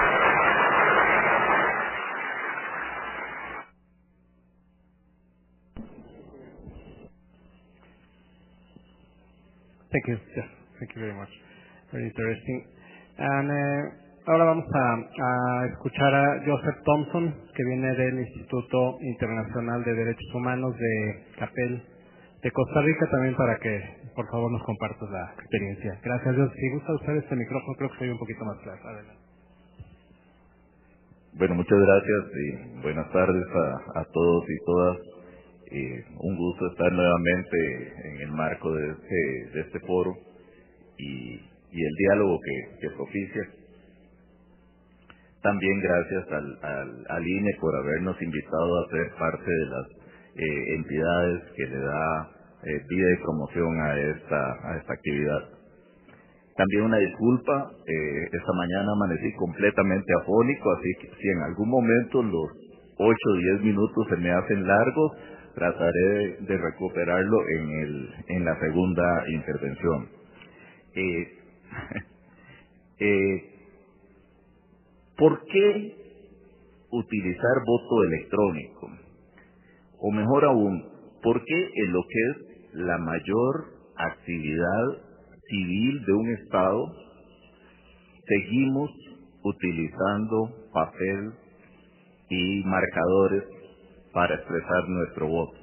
Thank you. Yes, thank you very much. Very interesting. And ahora vamos a escuchar a Joseph Thompson, que viene del Instituto Internacional de Derechos Humanos de CAPEL de Costa Rica, también para que por favor nos compartas la experiencia. Gracias, Joseph. Si gusta usar este micrófono, creo que soy un poquito más claro. Adelante. Bueno, muchas gracias y buenas tardes a todos y todas. Un gusto estar nuevamente en el marco de este foro y el diálogo que propicia. También gracias al INE por habernos invitado a ser parte de las entidades que le da vida y promoción a esta actividad. También una disculpa, esta mañana amanecí completamente afónico, así que si en algún momento los 8 o 10 minutos se me hacen largos, trataré de recuperarlo en la segunda intervención. ¿Por qué utilizar voto electrónico? O mejor aún, ¿por qué en lo que es la mayor actividad civil de un Estado seguimos utilizando papel y marcadores para expresar nuestro voto?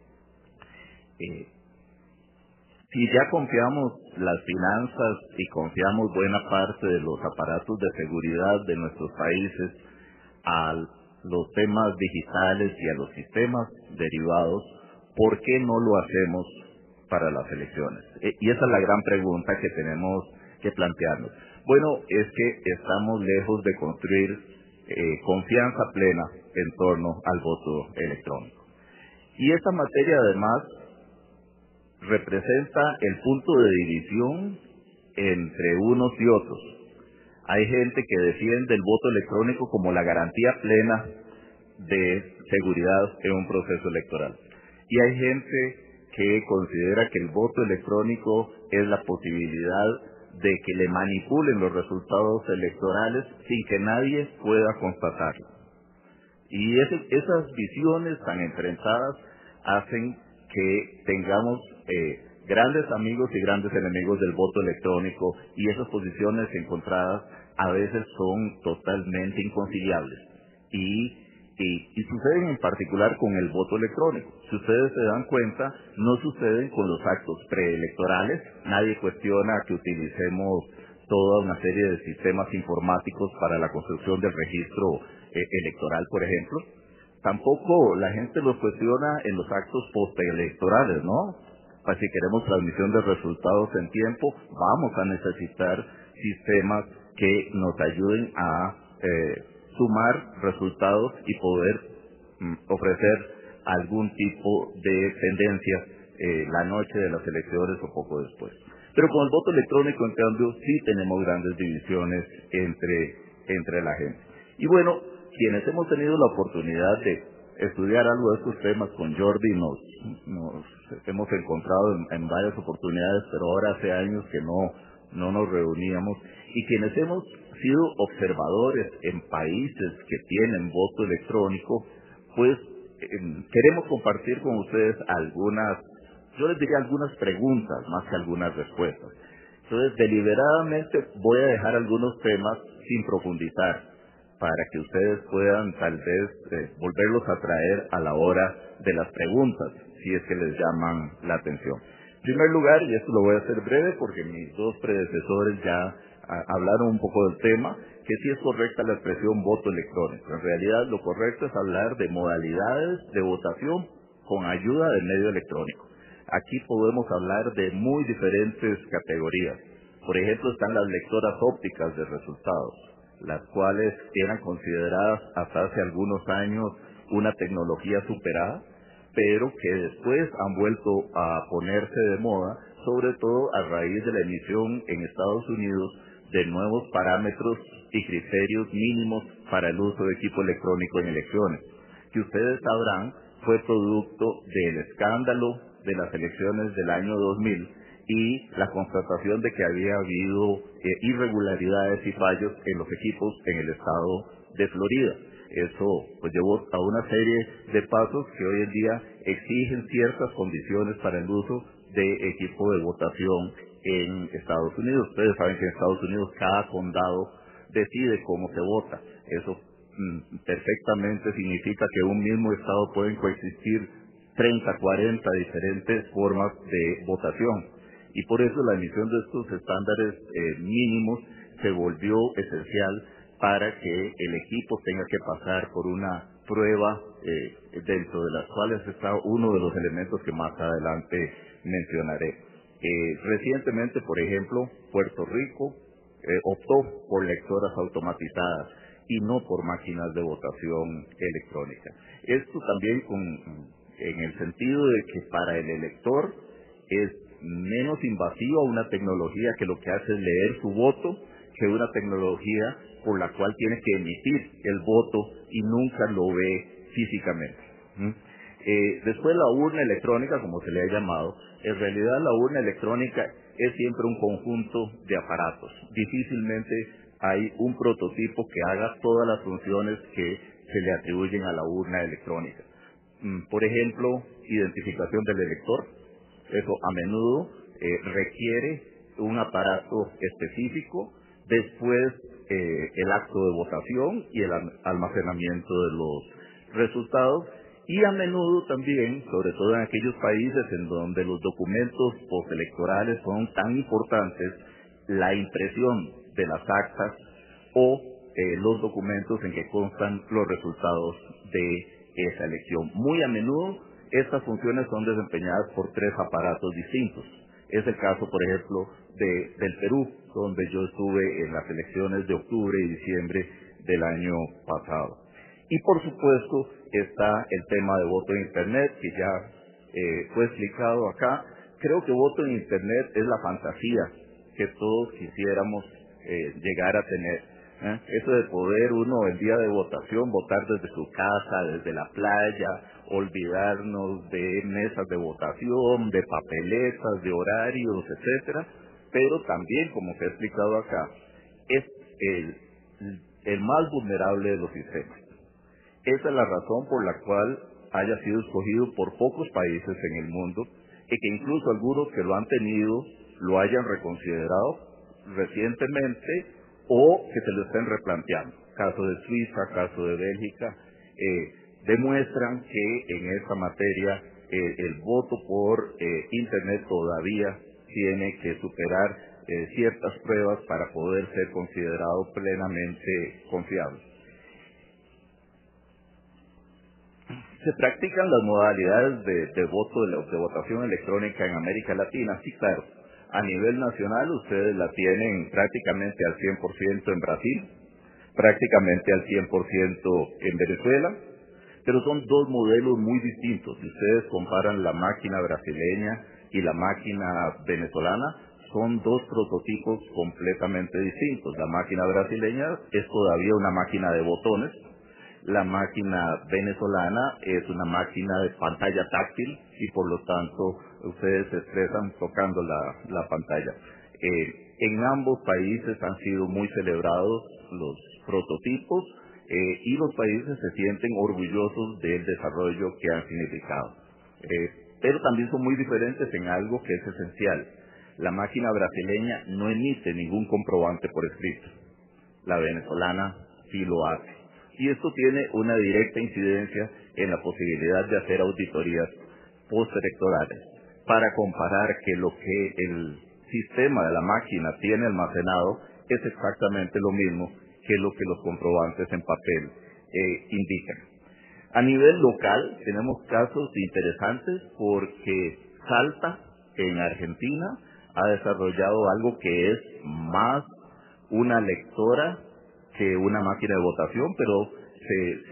Si ya confiamos las finanzas y confiamos buena parte de los aparatos de seguridad de nuestros países a los temas digitales y a los sistemas derivados, ¿por qué no lo hacemos para las elecciones? Y esa es la gran pregunta que tenemos que plantearnos. Bueno, es que estamos lejos de construir confianza plena en torno al voto electrónico. Y esta materia además representa el punto de división entre unos y otros. Hay gente que defiende el voto electrónico como la garantía plena de seguridad en un proceso electoral. Y hay gente que considera que el voto electrónico es la posibilidad de que le manipulen los resultados electorales sin que nadie pueda constatarlo. Y esas visiones tan enfrentadas hacen que tengamos grandes amigos y grandes enemigos del voto electrónico, y esas posiciones encontradas a veces son totalmente inconciliables. Y suceden en particular con el voto electrónico. Si ustedes se dan cuenta, no suceden con los actos preelectorales. Nadie cuestiona que utilicemos toda una serie de sistemas informáticos para la construcción del registro electoral, por ejemplo. Tampoco la gente los cuestiona en los actos postelectorales, ¿no? Pues si queremos transmisión de resultados en tiempo, vamos a necesitar sistemas que nos ayuden a sumar resultados y poder ofrecer algún tipo de tendencia la noche de las elecciones o poco después. Pero con el voto electrónico, en cambio, sí tenemos grandes divisiones entre la gente. Y bueno, quienes hemos tenido la oportunidad de estudiar algo de estos temas con Jordi, nos hemos encontrado en varias oportunidades, pero ahora hace años que no nos reuníamos, y quienes hemos sido observadores en países que tienen voto electrónico, pues queremos compartir con ustedes yo les diría algunas preguntas más que algunas respuestas. Entonces, deliberadamente voy a dejar algunos temas sin profundizar, para que ustedes puedan tal vez volverlos a traer a la hora de las preguntas, si es que les llaman la atención. En primer lugar, y esto lo voy a hacer breve porque mis dos predecesores ya hablaron un poco del tema, que sí es correcta la expresión voto electrónico. En realidad, lo correcto es hablar de modalidades de votación con ayuda del medio electrónico. Aquí podemos hablar de muy diferentes categorías. Por ejemplo, están las lectoras ópticas de resultados, las cuales eran consideradas hasta hace algunos años una tecnología superada, pero que después han vuelto a ponerse de moda sobre todo a raíz de la emisión en Estados Unidos de nuevos parámetros y criterios mínimos para el uso de equipo electrónico en elecciones, que ustedes sabrán fue producto del escándalo de las elecciones del año 2000 y la constatación de que había habido irregularidades y fallos en los equipos en el estado de Florida. Eso pues llevó a una serie de pasos que hoy en día exigen ciertas condiciones para el uso de equipo de votación en Estados Unidos. Ustedes saben que en Estados Unidos cada condado decide cómo se vota. Eso perfectamente significa que en un mismo estado pueden coexistir 30, 40 diferentes formas de votación. Y por eso la emisión de estos estándares mínimos se volvió esencial para que el equipo tenga que pasar por una prueba dentro de las cuales está uno de los elementos que más adelante mencionaré. Recientemente, por ejemplo, Puerto Rico optó por lectoras automatizadas y no por máquinas de votación electrónica. Esto también en el sentido de que para el elector es menos invasiva una tecnología que lo que hace es leer su voto que una tecnología por la cual tiene que emitir el voto y nunca lo ve físicamente. Después la urna electrónica, como se le ha llamado, en realidad la urna electrónica es siempre un conjunto de aparatos. Difícilmente hay un prototipo que haga todas las funciones que se le atribuyen a la urna electrónica. Por ejemplo, identificación del elector. Eso a menudo requiere un aparato específico, después el acto de votación y el almacenamiento de los resultados, y a menudo también, sobre todo en aquellos países en donde los documentos postelectorales son tan importantes, la impresión de las actas o los documentos en que constan los resultados de esa elección. Muy a menudo estas funciones son desempeñadas por 3 aparatos distintos. Es el caso, por ejemplo, del Perú, donde yo estuve en las elecciones de octubre y diciembre del año pasado. Y por supuesto está el tema de voto en Internet, que ya fue explicado acá. Creo que voto en Internet es la fantasía que todos quisiéramos llegar a tener. Eso de poder uno el día de votación votar desde su casa, desde la playa, olvidarnos de mesas de votación, de papeletas, de horarios, etcétera, pero también, como se ha explicado acá, es el más vulnerable de los sistemas. Esa es la razón por la cual haya sido escogido por pocos países en el mundo y que incluso algunos que lo han tenido lo hayan reconsiderado recientemente o que se lo estén replanteando. Caso de Suiza, caso de Bélgica, demuestran que en esta materia el voto por Internet todavía tiene que superar ciertas pruebas para poder ser considerado plenamente confiable. ¿Se practican las modalidades de voto, de votación electrónica en América Latina? Sí, claro. A nivel nacional ustedes la tienen prácticamente al 100% en Brasil, prácticamente al 100% en Venezuela, pero son dos modelos muy distintos. Si ustedes comparan la máquina brasileña y la máquina venezolana, son dos prototipos completamente distintos. La máquina brasileña es todavía una máquina de botones. La máquina venezolana es una máquina de pantalla táctil y por lo tanto ustedes se expresan tocando la pantalla. En ambos países han sido muy celebrados los prototipos y los países se sienten orgullosos del desarrollo que han significado. Pero también son muy diferentes en algo que es esencial. La máquina brasileña no emite ningún comprobante por escrito. La venezolana sí lo hace. Y esto tiene una directa incidencia en la posibilidad de hacer auditorías postelectorales para comparar que lo que el sistema de la máquina tiene almacenado es exactamente lo mismo que lo que los comprobantes en papel indican. A nivel local tenemos casos interesantes porque Salta, en Argentina, ha desarrollado algo que es más una lectora que una máquina de votación, pero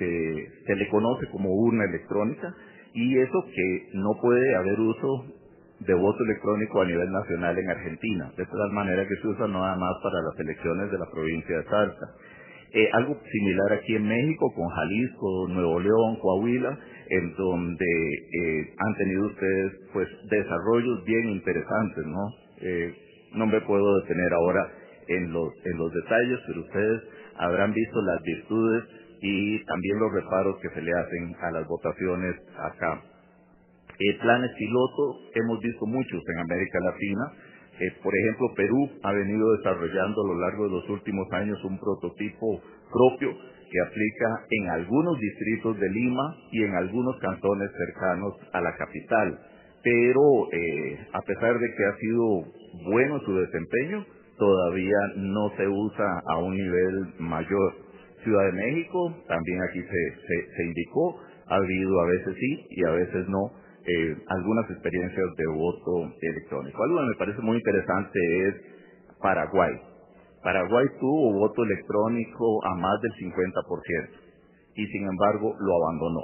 se le conoce como urna electrónica, y eso que no puede haber uso de voto electrónico a nivel nacional en Argentina, de tal manera que se usa nada más para las elecciones de la provincia de Salta. Algo similar aquí en México, con Jalisco, Nuevo León, Coahuila, en donde han tenido ustedes pues desarrollos bien interesantes, ¿no? No me puedo detener ahora en los detalles, pero ustedes habrán visto las virtudes y también los reparos que se le hacen a las votaciones acá. Planes piloto hemos visto muchos en América Latina. Por ejemplo, Perú ha venido desarrollando a lo largo de los últimos años un prototipo propio que aplica en algunos distritos de Lima y en algunos cantones cercanos a la capital. Pero a pesar de que ha sido bueno su desempeño, todavía no se usa a un nivel mayor. Ciudad de México, también aquí se indicó, ha habido a veces sí y a veces no, algunas experiencias de voto electrónico. Algo que me parece muy interesante es Paraguay. Paraguay tuvo voto electrónico a más del 50% y sin embargo lo abandonó.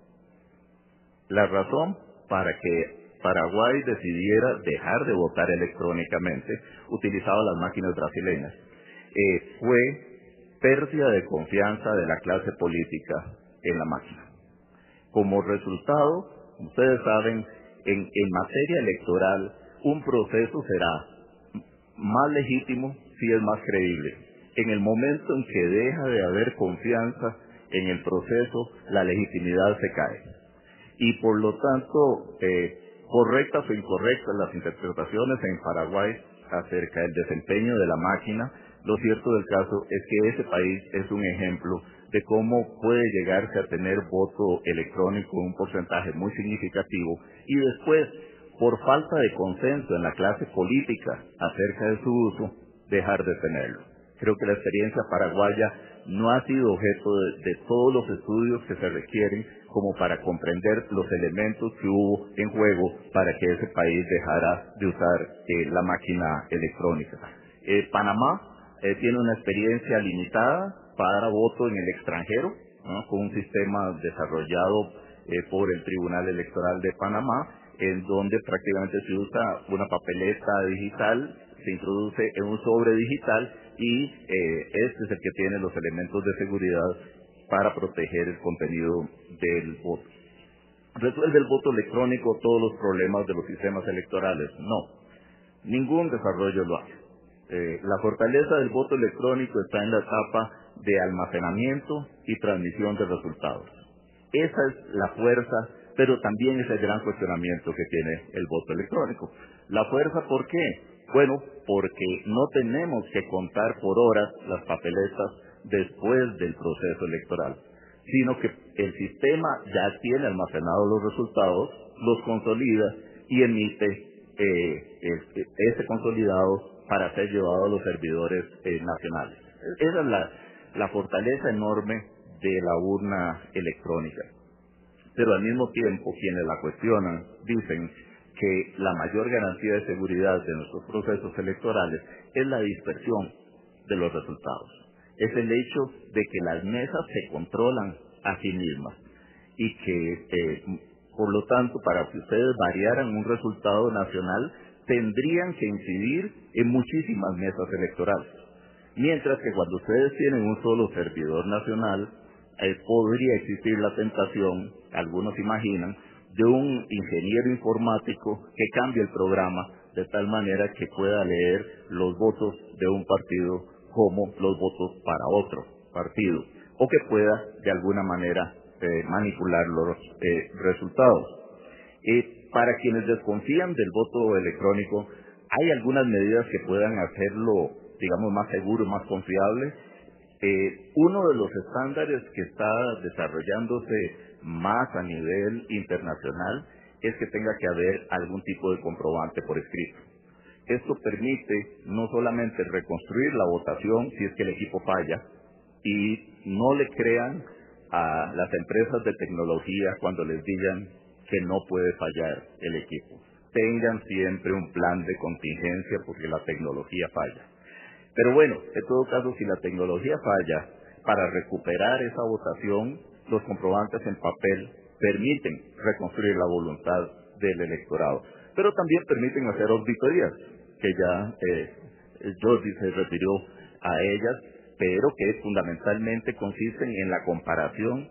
La razón para que Paraguay decidiera dejar de votar electrónicamente, utilizaba las máquinas brasileñas, fue pérdida de confianza de la clase política en la máquina. Como resultado, ustedes saben, en materia electoral, un proceso será más legítimo si es más creíble. En el momento en que deja de haber confianza en el proceso, la legitimidad se cae. Y por lo tanto, correctas o incorrectas las interpretaciones en Paraguay acerca del desempeño de la máquina, lo cierto del caso es que ese país es un ejemplo de cómo puede llegarse a tener voto electrónico en un porcentaje muy significativo y después, por falta de consenso en la clase política acerca de su uso, dejar de tenerlo. Creo que la experiencia paraguaya no ha sido objeto de todos los estudios que se requieren como para comprender los elementos que hubo en juego para que ese país dejara de usar la máquina electrónica. Panamá tiene una experiencia limitada para voto en el extranjero, ¿no? Con un sistema desarrollado por el Tribunal Electoral de Panamá, en donde prácticamente se usa una papeleta digital, se introduce en un sobre digital y este es el que tiene los elementos de seguridad para proteger el contenido del voto. ¿Resuelve el voto electrónico todos los problemas de los sistemas electorales? No, ningún desarrollo lo hace. La fortaleza del voto electrónico está en la etapa de almacenamiento y transmisión de resultados. Esa es la fuerza, pero también es el gran cuestionamiento que tiene el voto electrónico. La fuerza, ¿por qué? Bueno, porque no tenemos que contar por horas las papeletas después del proceso electoral, sino que el sistema ya tiene almacenados los resultados, los consolida y emite ese consolidado para ser llevado a los servidores nacionales. Esa es la fortaleza enorme de la urna electrónica. Pero al mismo tiempo, quienes la cuestionan dicen que la mayor garantía de seguridad de nuestros procesos electorales es la dispersión de los resultados. Es el hecho de que las mesas se controlan a sí mismas y que, por lo tanto, para que ustedes variaran un resultado nacional, tendrían que incidir en muchísimas mesas electorales. Mientras que cuando ustedes tienen un solo servidor nacional, podría existir la tentación, algunos imaginan, de un ingeniero informático que cambie el programa de tal manera que pueda leer los votos de un partido como los votos para otro partido, o que pueda de alguna manera manipular los resultados. Para quienes desconfían del voto electrónico, hay algunas medidas que puedan hacerlo, digamos, más seguro, más confiable. Uno de los estándares que está desarrollándose más a nivel internacional es que tenga que haber algún tipo de comprobante por escrito. Esto permite no solamente reconstruir la votación si es que el equipo falla, y no le crean a las empresas de tecnología cuando les digan que no puede fallar el equipo. Tengan siempre un plan de contingencia porque la tecnología falla. Pero bueno, en todo caso, si la tecnología falla, para recuperar esa votación, los comprobantes en papel permiten reconstruir la voluntad del electorado. Pero también permiten hacer auditorías, que ya Jordi se refirió a ellas, pero que fundamentalmente consisten en la comparación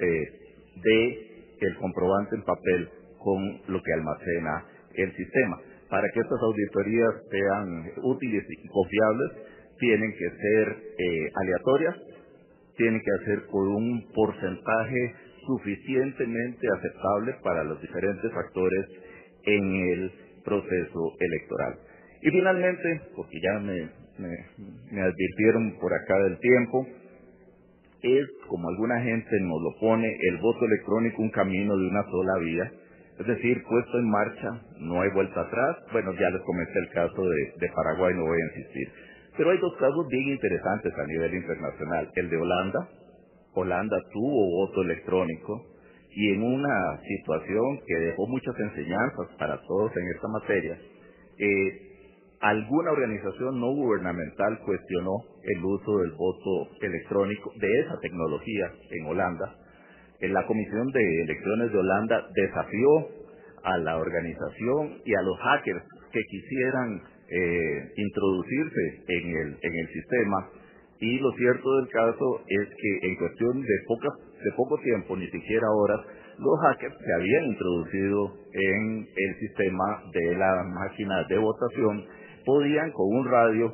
del comprobante en papel con lo que almacena el sistema. Para que estas auditorías sean útiles y confiables, tienen que ser aleatorias, tienen que hacer por un porcentaje suficientemente aceptable para los diferentes actores en el proceso electoral. Y finalmente, porque ya me advirtieron por acá del tiempo, es, como alguna gente nos lo pone, el voto electrónico un camino de una sola vía, es decir, puesto en marcha, no hay vuelta atrás. Bueno, ya les comenté el caso de Paraguay, no voy a insistir. Pero hay dos casos bien interesantes a nivel internacional. El de Holanda. Holanda tuvo voto electrónico y en una situación que dejó muchas enseñanzas para todos en esta materia, alguna organización no gubernamental cuestionó el uso del voto electrónico, de esa tecnología en Holanda. La Comisión de Elecciones de Holanda desafió a la organización y a los hackers que quisieran introducirse en el sistema, y lo cierto del caso es que en cuestión de poco tiempo, ni siquiera horas, los hackers se habían introducido en el sistema de la máquina de votación. Podían con un radio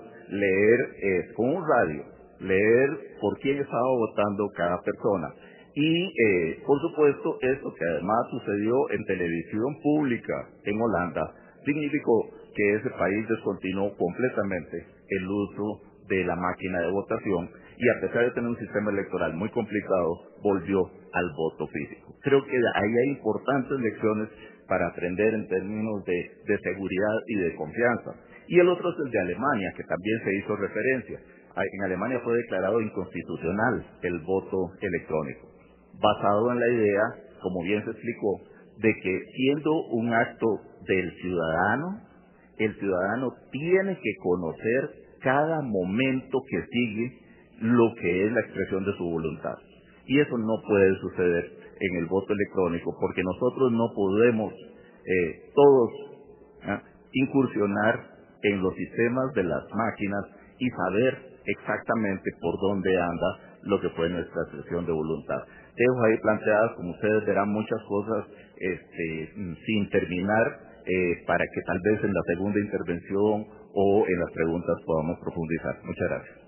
leer por quién estaba votando cada persona. Y, por supuesto, esto que además sucedió en televisión pública en Holanda, significó que ese país descontinuó completamente el uso de la máquina de votación y, a pesar de tener un sistema electoral muy complicado, volvió al voto físico. Creo que ahí hay importantes lecciones para aprender en términos de seguridad y de confianza. Y el otro es el de Alemania, que también se hizo referencia. En Alemania fue declarado inconstitucional el voto electrónico, basado en la idea, como bien se explicó, de que siendo un acto del ciudadano, el ciudadano tiene que conocer cada momento que sigue lo que es la expresión de su voluntad. Y eso no puede suceder en el voto electrónico, porque nosotros no podemos todos incursionar en los sistemas de las máquinas y saber exactamente por dónde anda lo que fue nuestra expresión de voluntad. Dejo ahí planteadas, como ustedes verán, muchas cosas sin terminar, para que tal vez en la segunda intervención o en las preguntas podamos profundizar. Muchas gracias.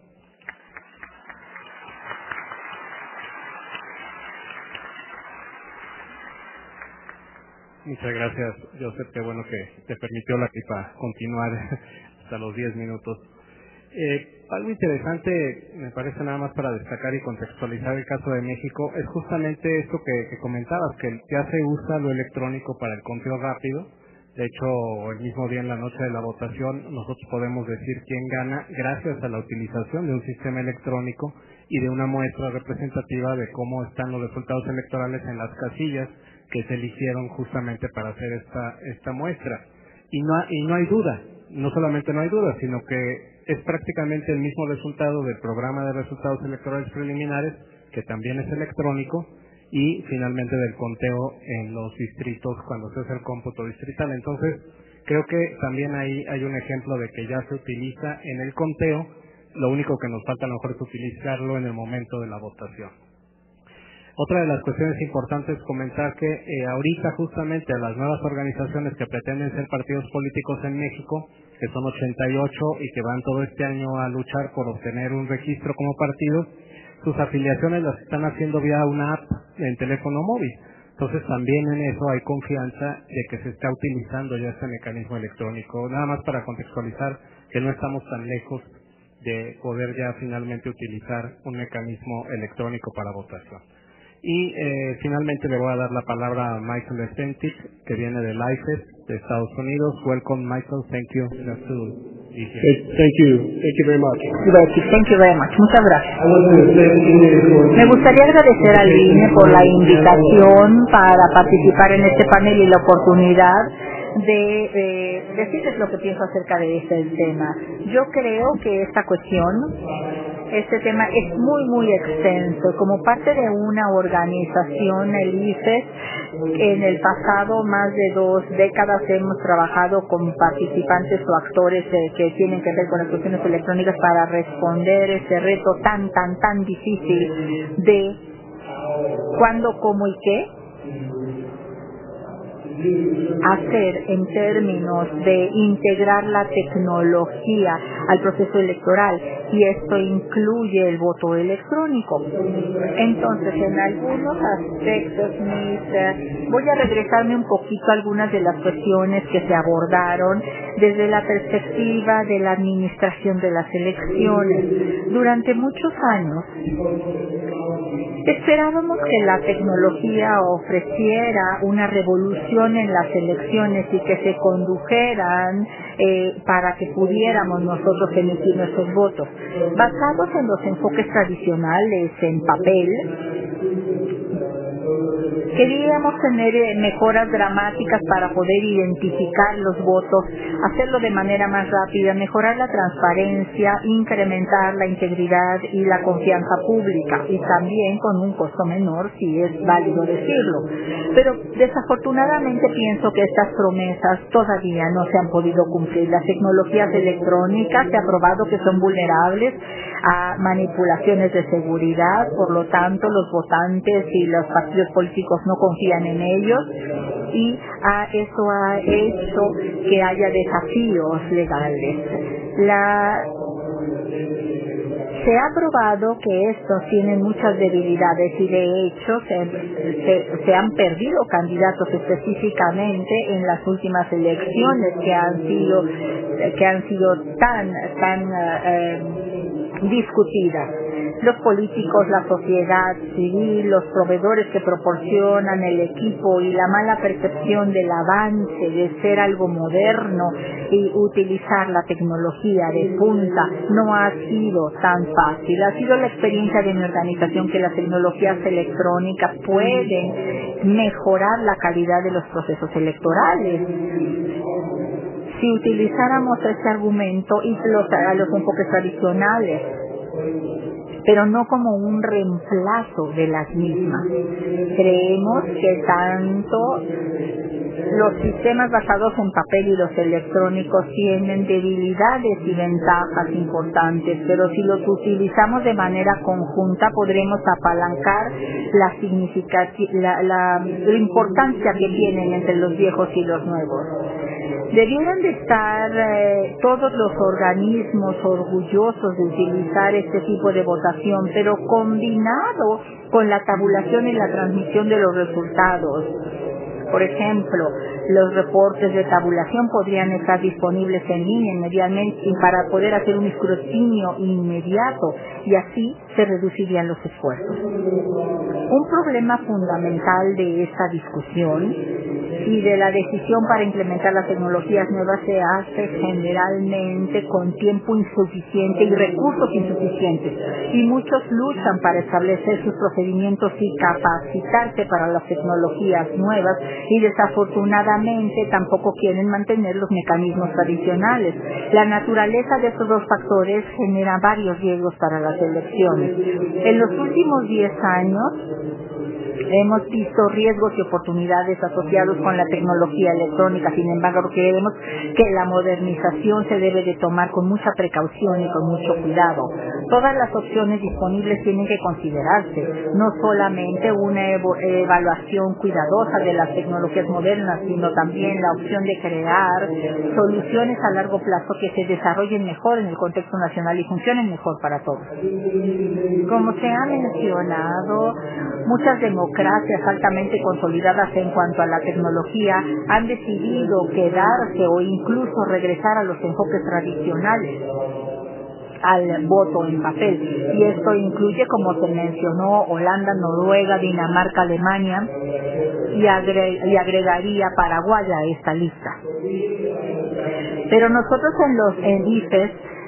Muchas gracias, Joseph. Qué bueno que te permitió la para continuar hasta los 10 minutos. Algo interesante, me parece, nada más para destacar y contextualizar el caso de México, es justamente esto que comentabas, que ya se usa lo electrónico para el conteo rápido. De hecho, el mismo día en la noche de la votación, nosotros podemos decir quién gana gracias a la utilización de un sistema electrónico y de una muestra representativa de cómo están los resultados electorales en las casillas que se eligieron justamente para hacer esta muestra. Y no hay duda, no solamente no hay duda, sino que es prácticamente el mismo resultado del programa de resultados electorales preliminares, que también es electrónico, y finalmente del conteo en los distritos cuando se hace el cómputo distrital. Entonces, creo que también ahí hay un ejemplo de que ya se utiliza en el conteo, lo único que nos falta a lo mejor es utilizarlo en el momento de la votación. Otra de las cuestiones importantes es comentar que ahorita justamente a las nuevas organizaciones que pretenden ser partidos políticos en México, que son 88 y que van todo este año a luchar por obtener un registro como partido, sus afiliaciones las están haciendo vía una app en teléfono móvil. Entonces también en eso hay confianza de que se está utilizando ya este mecanismo electrónico. Nada más para contextualizar que no estamos tan lejos de poder ya finalmente utilizar un mecanismo electrónico para votación. Y finalmente le voy a dar la palabra a Michael Stentic, que viene de LIFES de Estados Unidos. Welcome, Michael. Thank you. Thank you very much. Thank you very much. Muchas gracias. Me gustaría agradecer al INE por la invitación para participar en este panel y la oportunidad de decirles lo que pienso acerca de este tema. Yo creo que esta cuestión Este tema es muy extenso. Como parte de una organización, el IFES, en el pasado más de 2 décadas hemos trabajado con participantes o actores que tienen que ver con las cuestiones electrónicas para responder ese reto tan difícil de cuándo, cómo y qué hacer en términos de integrar la tecnología al proceso electoral, y esto incluye el voto electrónico. Entonces, en algunos aspectos, voy a regresarme un poquito a algunas de las cuestiones que se abordaron desde la perspectiva de la administración de las elecciones. Durante muchos años, esperábamos que la tecnología ofreciera una revolución en las elecciones y que se condujeran para que pudiéramos nosotros emitir nuestros votos. Basados en los enfoques tradicionales en papel, queríamos tener mejoras dramáticas para poder identificar los votos, hacerlo de manera más rápida, mejorar la transparencia, incrementar la integridad y la confianza pública, y también con un costo menor, si es válido decirlo. Pero desafortunadamente pienso que estas promesas todavía no se han podido cumplir. Las tecnologías electrónicas se ha probado que son vulnerables a manipulaciones de seguridad, por lo tanto los votantes y los partidos políticos no confían en ellos, y eso ha hecho que haya desafíos legales. Se ha probado que estos tienen muchas debilidades y de hecho se han perdido candidatos específicamente en las últimas elecciones que han sido tan discutidas. Los políticos, la sociedad civil, los proveedores que proporcionan el equipo y la mala percepción del avance de ser algo moderno y utilizar la tecnología de punta no ha sido tan fácil. Ha sido la experiencia de mi organización que las tecnologías electrónicas pueden mejorar la calidad de los procesos electorales. Si utilizáramos este argumento y los enfoques tradicionales, pero no como un reemplazo de las mismas. Creemos que tanto los sistemas basados en papel y los electrónicos tienen debilidades y ventajas importantes, pero si los utilizamos de manera conjunta podremos apalancar la importancia que tienen entre los viejos y los nuevos. Debieran de estar todos los organismos orgullosos de utilizar este tipo de votación, pero combinado con la tabulación y la transmisión de los resultados. Por ejemplo, los reportes de tabulación podrían estar disponibles en línea inmediatamente para poder hacer un escrutinio inmediato, y así se reducirían los esfuerzos. Un problema fundamental de esta discusión y de la decisión para implementar las tecnologías nuevas se hace generalmente con tiempo insuficiente y recursos insuficientes, y muchos luchan para establecer sus procedimientos y capacitarse para las tecnologías nuevas, y desafortunadamente tampoco quieren mantener los mecanismos tradicionales. La naturaleza de estos dos factores genera varios riesgos para las elecciones. En los últimos 10 años hemos visto riesgos y oportunidades asociados con la tecnología electrónica. Sin embargo, creemos que la modernización se debe de tomar con mucha precaución y con mucho cuidado. Todas las opciones disponibles tienen que considerarse, no solamente una evaluación cuidadosa de las tecnologías modernas, sino también la opción de crear soluciones a largo plazo que se desarrollen mejor en el contexto nacional y funcionen mejor para todos. Como se ha mencionado, muchas democracias altamente consolidadas en cuanto a la tecnología han decidido quedarse o incluso regresar a los enfoques tradicionales al voto en papel, y esto incluye, como se mencionó, Holanda, Noruega, Dinamarca, Alemania, y agregaría Paraguay a esta lista. Pero nosotros en IFES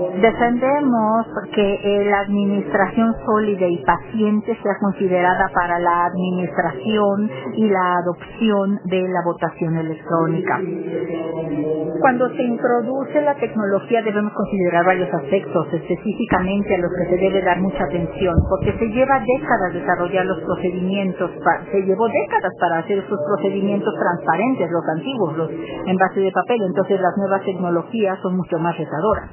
Defendemos que la administración sólida y paciente sea considerada para la administración y la adopción de la votación electrónica. Cuando se introduce la tecnología debemos considerar varios aspectos, específicamente a los que se debe dar mucha atención, porque se lleva décadas desarrollar los procedimientos, se llevó décadas para hacer esos procedimientos transparentes, los antiguos, los en base de papel, entonces las nuevas tecnologías son mucho más retadoras.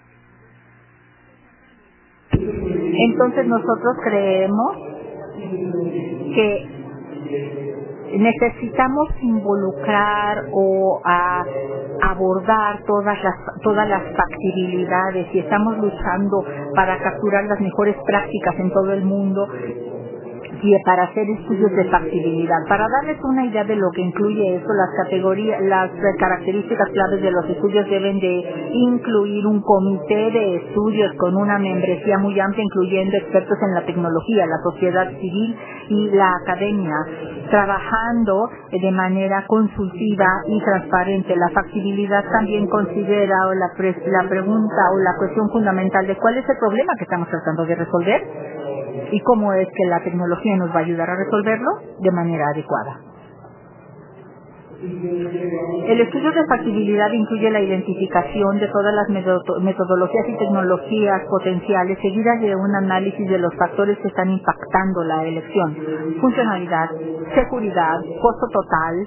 Entonces nosotros creemos que necesitamos involucrar o abordar todas las factibilidades y estamos luchando para capturar las mejores prácticas en todo el mundo y para hacer estudios de factibilidad. Para darles una idea de lo que incluye eso, las características claves de los estudios deben de incluir un comité de estudios con una membresía muy amplia, incluyendo expertos en la tecnología, la sociedad civil y la academia, trabajando de manera consultiva y transparente. La factibilidad también considera la pregunta o la cuestión fundamental de cuál es el problema que estamos tratando de resolver y cómo es que la tecnología nos va a ayudar a resolverlo de manera adecuada. El estudio de factibilidad incluye la identificación de todas las metodologías y tecnologías potenciales, seguidas de un análisis de los factores que están impactando la elección: funcionalidad, seguridad, costo total,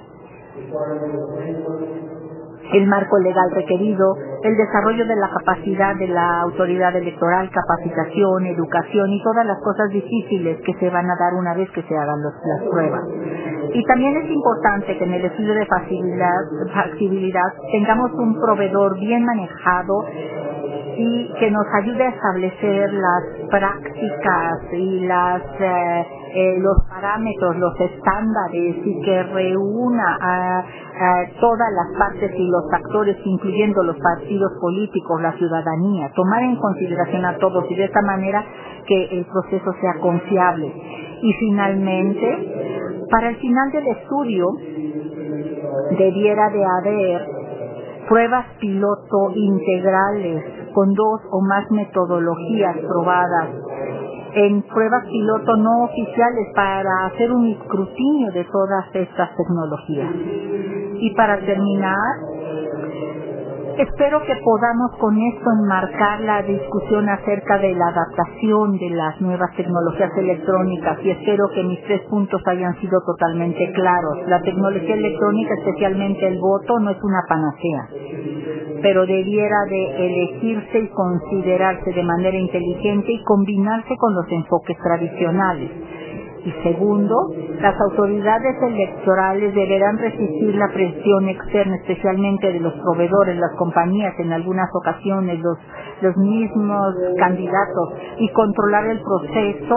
el marco legal requerido, el desarrollo de la capacidad de la autoridad electoral, capacitación, educación y todas las cosas difíciles que se van a dar una vez que se hagan las pruebas. Y también es importante que en el estudio de factibilidad tengamos un proveedor bien manejado y que nos ayude a establecer las prácticas y los parámetros, los estándares, y que reúna a todas las partes y los actores, incluyendo los partidos políticos, la ciudadanía, tomar en consideración a todos y de esta manera que el proceso sea confiable. Y finalmente, para el final del estudio debiera de haber pruebas piloto integrales con 2 o más metodologías probadas en pruebas piloto no oficiales para hacer un escrutinio de todas estas tecnologías. Y para terminar, espero que podamos con esto enmarcar la discusión acerca de la adaptación de las nuevas tecnologías electrónicas y espero que mis 3 puntos hayan sido totalmente claros. La tecnología electrónica, especialmente el voto, no es una panacea, pero debiera de elegirse y considerarse de manera inteligente y combinarse con los enfoques tradicionales. Y segundo, las autoridades electorales deberán resistir la presión externa, especialmente de los proveedores, las compañías, en algunas ocasiones los mismos candidatos, y controlar el proceso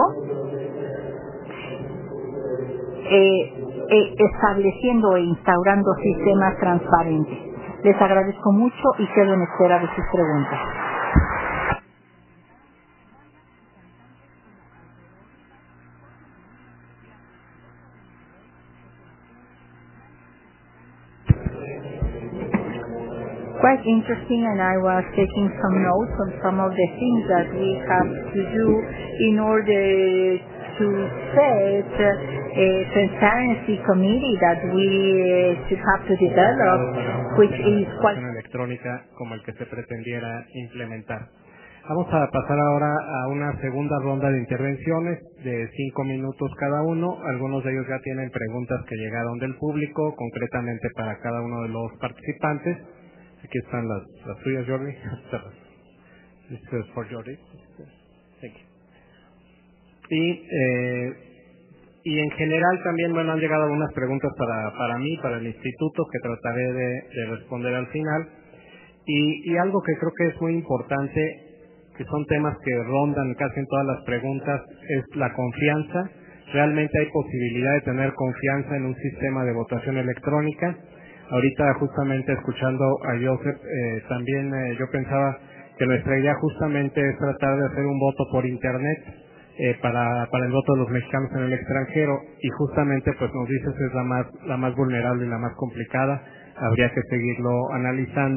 estableciendo e instaurando sistemas transparentes. Les agradezco mucho y quedo en espera de sus preguntas. Quite interesting, and I was taking some notes on some of the things that we have to do in order to set a transparency committee that we should have to develop, which is quite electrónica como el que se pretendiera implementar. Vamos a pasar ahora a una segunda ronda de intervenciones de 5 minutos cada uno. Algunos de ellos ya tienen preguntas que llegaron del público, concretamente para cada uno de los participantes. Aquí están las suyas, Jordi. This is for Jordi. Thank you. Y en general también, bueno, han llegado algunas preguntas para mí, para el instituto, que trataré de responder al final. Y algo que creo que es muy importante, que son temas que rondan casi en todas las preguntas, es la confianza. Realmente hay posibilidad de tener confianza en un sistema de votación electrónica. Ahorita, justamente escuchando a Joseph, también yo pensaba que nuestra idea justamente es tratar de hacer un voto por internet para el voto de los mexicanos en el extranjero, y justamente pues nos dices es la más vulnerable y la más complicada. Habría que seguirlo analizando,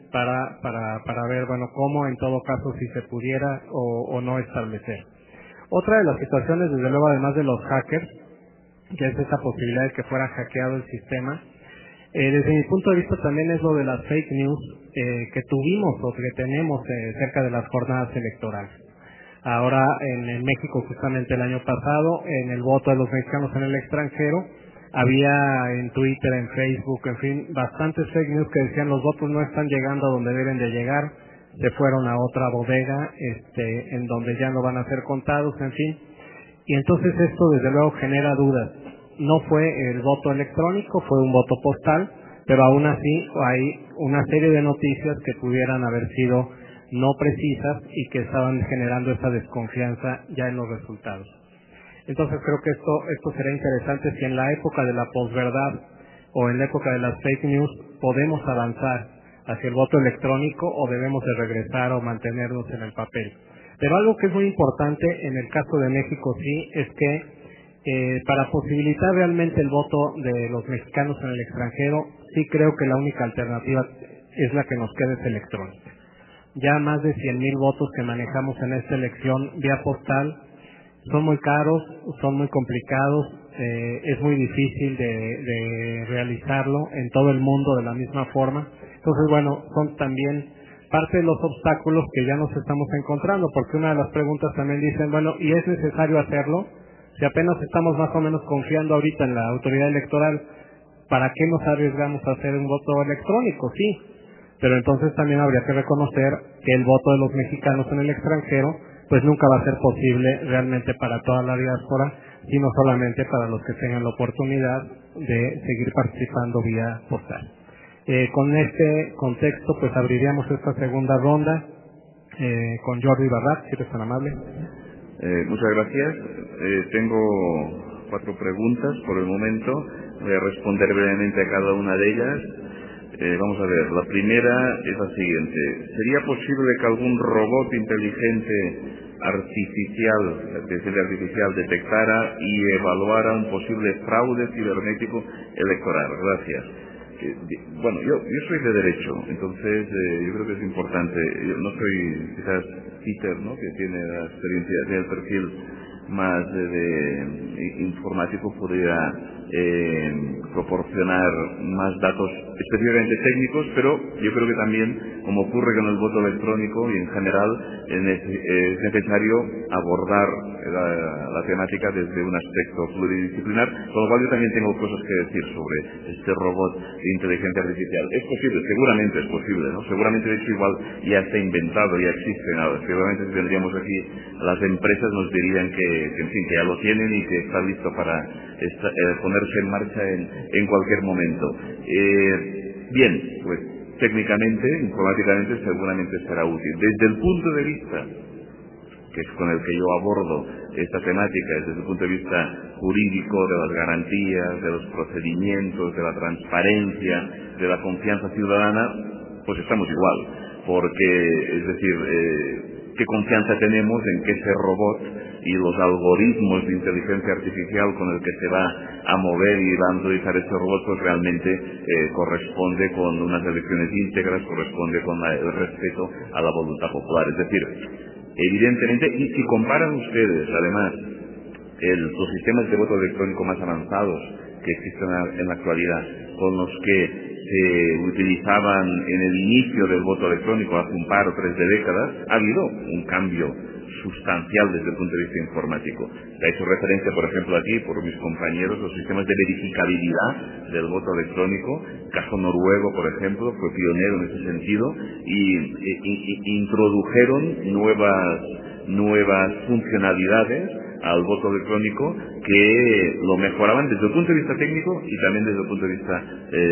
para ver, bueno, cómo en todo caso si se pudiera o no establecer. Otra de las situaciones, desde luego, además de los hackers, que es esa posibilidad de que fuera hackeado el sistema, desde mi punto de vista también es lo de las fake news que tuvimos o que tenemos cerca de las jornadas electorales. Ahora en México, justamente el año pasado, en el voto de los mexicanos en el extranjero, había en Twitter, en Facebook, en fin, bastantes fake news que decían los votos no están llegando a donde deben de llegar, se fueron a otra bodega en donde ya no van a ser contados, en fin. Y entonces esto desde luego genera dudas. No fue el voto electrónico, fue un voto postal, pero aún así hay una serie de noticias que pudieran haber sido no precisas y que estaban generando esa desconfianza ya en los resultados. Entonces creo que esto será interesante si en la época de la posverdad o en la época de las fake news podemos avanzar hacia el voto electrónico o debemos de regresar o mantenernos en el papel. Pero algo que es muy importante en el caso de México sí es que para posibilitar realmente el voto de los mexicanos en el extranjero, sí creo que la única alternativa es la que nos queda es electrónica. Ya más de 100,000 votos que manejamos en esta elección vía postal son muy caros, son muy complicados, es muy difícil de realizarlo en todo el mundo de la misma forma. Entonces, bueno, son también parte de los obstáculos que ya nos estamos encontrando, porque una de las preguntas también dicen, bueno, ¿y es necesario hacerlo? Si apenas estamos más o menos confiando ahorita en la autoridad electoral, ¿para qué nos arriesgamos a hacer un voto electrónico? Sí, pero entonces también habría que reconocer que el voto de los mexicanos en el extranjero pues nunca va a ser posible realmente para toda la diáspora, sino solamente para los que tengan la oportunidad de seguir participando vía postal. Con este contexto pues abriríamos esta segunda ronda con Jordi Barrat, si eres tan amable. Muchas gracias. Tengo 4 preguntas por el momento. Voy a responder brevemente a cada una de ellas. Vamos a ver, la primera es la siguiente. ¿Sería posible que algún robot inteligente artificial detectara y evaluara un posible fraude cibernético electoral? Gracias. Bueno, yo soy de derecho, entonces yo creo que es importante. Yo no soy quizás Peter, ¿no?, que tiene la experiencia, tiene el perfil más de informático, podría proporcionar más datos específicamente técnicos, pero yo creo que también, como ocurre con el voto electrónico y en general, es necesario abordar la temática desde un aspecto pluridisciplinar, con lo cual yo también tengo cosas que decir sobre este robot de inteligencia artificial. Es posible, seguramente es posible, ¿no? Seguramente de hecho igual ya está inventado, ya existe, ¿no? Seguramente si tendríamos aquí las empresas nos dirían que en fin, que ya lo tienen y que está listo para ponerse en marcha en cualquier momento. Bien, pues técnicamente, informáticamente seguramente será útil. Desde el punto de vista que es con el que yo abordo esta temática, desde el punto de vista jurídico, de las garantías, de los procedimientos, de la transparencia, de la confianza ciudadana, pues estamos igual, porque, es decir, ¿qué confianza tenemos en que ese robot y los algoritmos de inteligencia artificial con el que se va a mover y va a utilizar ese robot pues realmente corresponde con unas elecciones íntegras, corresponde con el respeto a la voluntad popular? Es decir, evidentemente, y si comparan ustedes además los sistemas de voto electrónico más avanzados que existen en la actualidad con los que se utilizaban en el inicio del voto electrónico hace un par o 3 de décadas, ha habido un cambio sustancial desde el punto de vista informático. Se ha hecho referencia, por ejemplo, aquí, por mis compañeros, los sistemas de verificabilidad del voto electrónico. El caso noruego, por ejemplo, fue pionero en ese sentido y introdujeron nuevas funcionalidades al voto electrónico que lo mejoraban desde el punto de vista técnico y también desde el punto de vista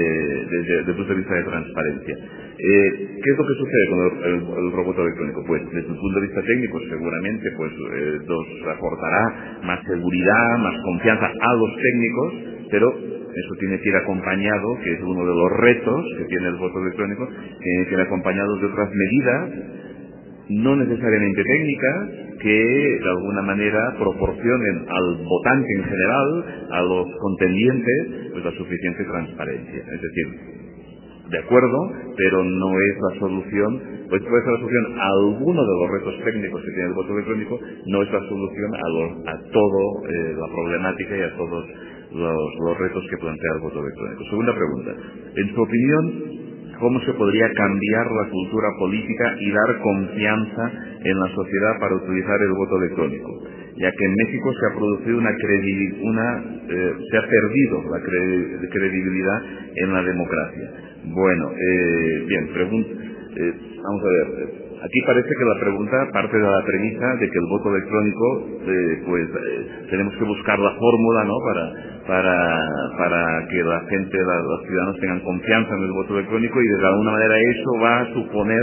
de transparencia. ¿Qué es lo que sucede con el robot electrónico? Pues desde el punto de vista técnico seguramente pues nos aportará más seguridad, más confianza a los técnicos, pero eso tiene que ir acompañado, que es uno de los retos que tiene el voto electrónico, tiene que ir acompañado de otras medidas no necesariamente técnicas, que de alguna manera proporcionen al votante en general, a los contendientes, pues la suficiente transparencia. Es decir, de acuerdo, pero no es la solución. Pues puede ser la solución a alguno de los retos técnicos que tiene el voto electrónico, no es la solución a todo la problemática y a todos los retos que plantea el voto electrónico. Segunda pregunta. En su opinión, ¿cómo se podría cambiar la cultura política y dar confianza en la sociedad para utilizar el voto electrónico? Ya que en México se ha producido se ha perdido la credibilidad en la democracia. Bueno, bien, vamos a ver. Aquí parece que la pregunta parte de la premisa de que el voto electrónico, tenemos que buscar la fórmula, ¿no?, para que la gente, los ciudadanos tengan confianza en el voto electrónico, y de alguna manera eso va a suponer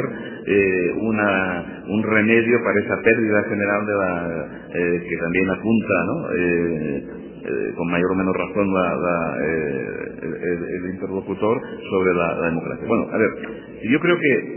un remedio para esa pérdida general que también apunta, ¿no?, con mayor o menor razón el interlocutor sobre la democracia. Bueno, a ver, yo creo que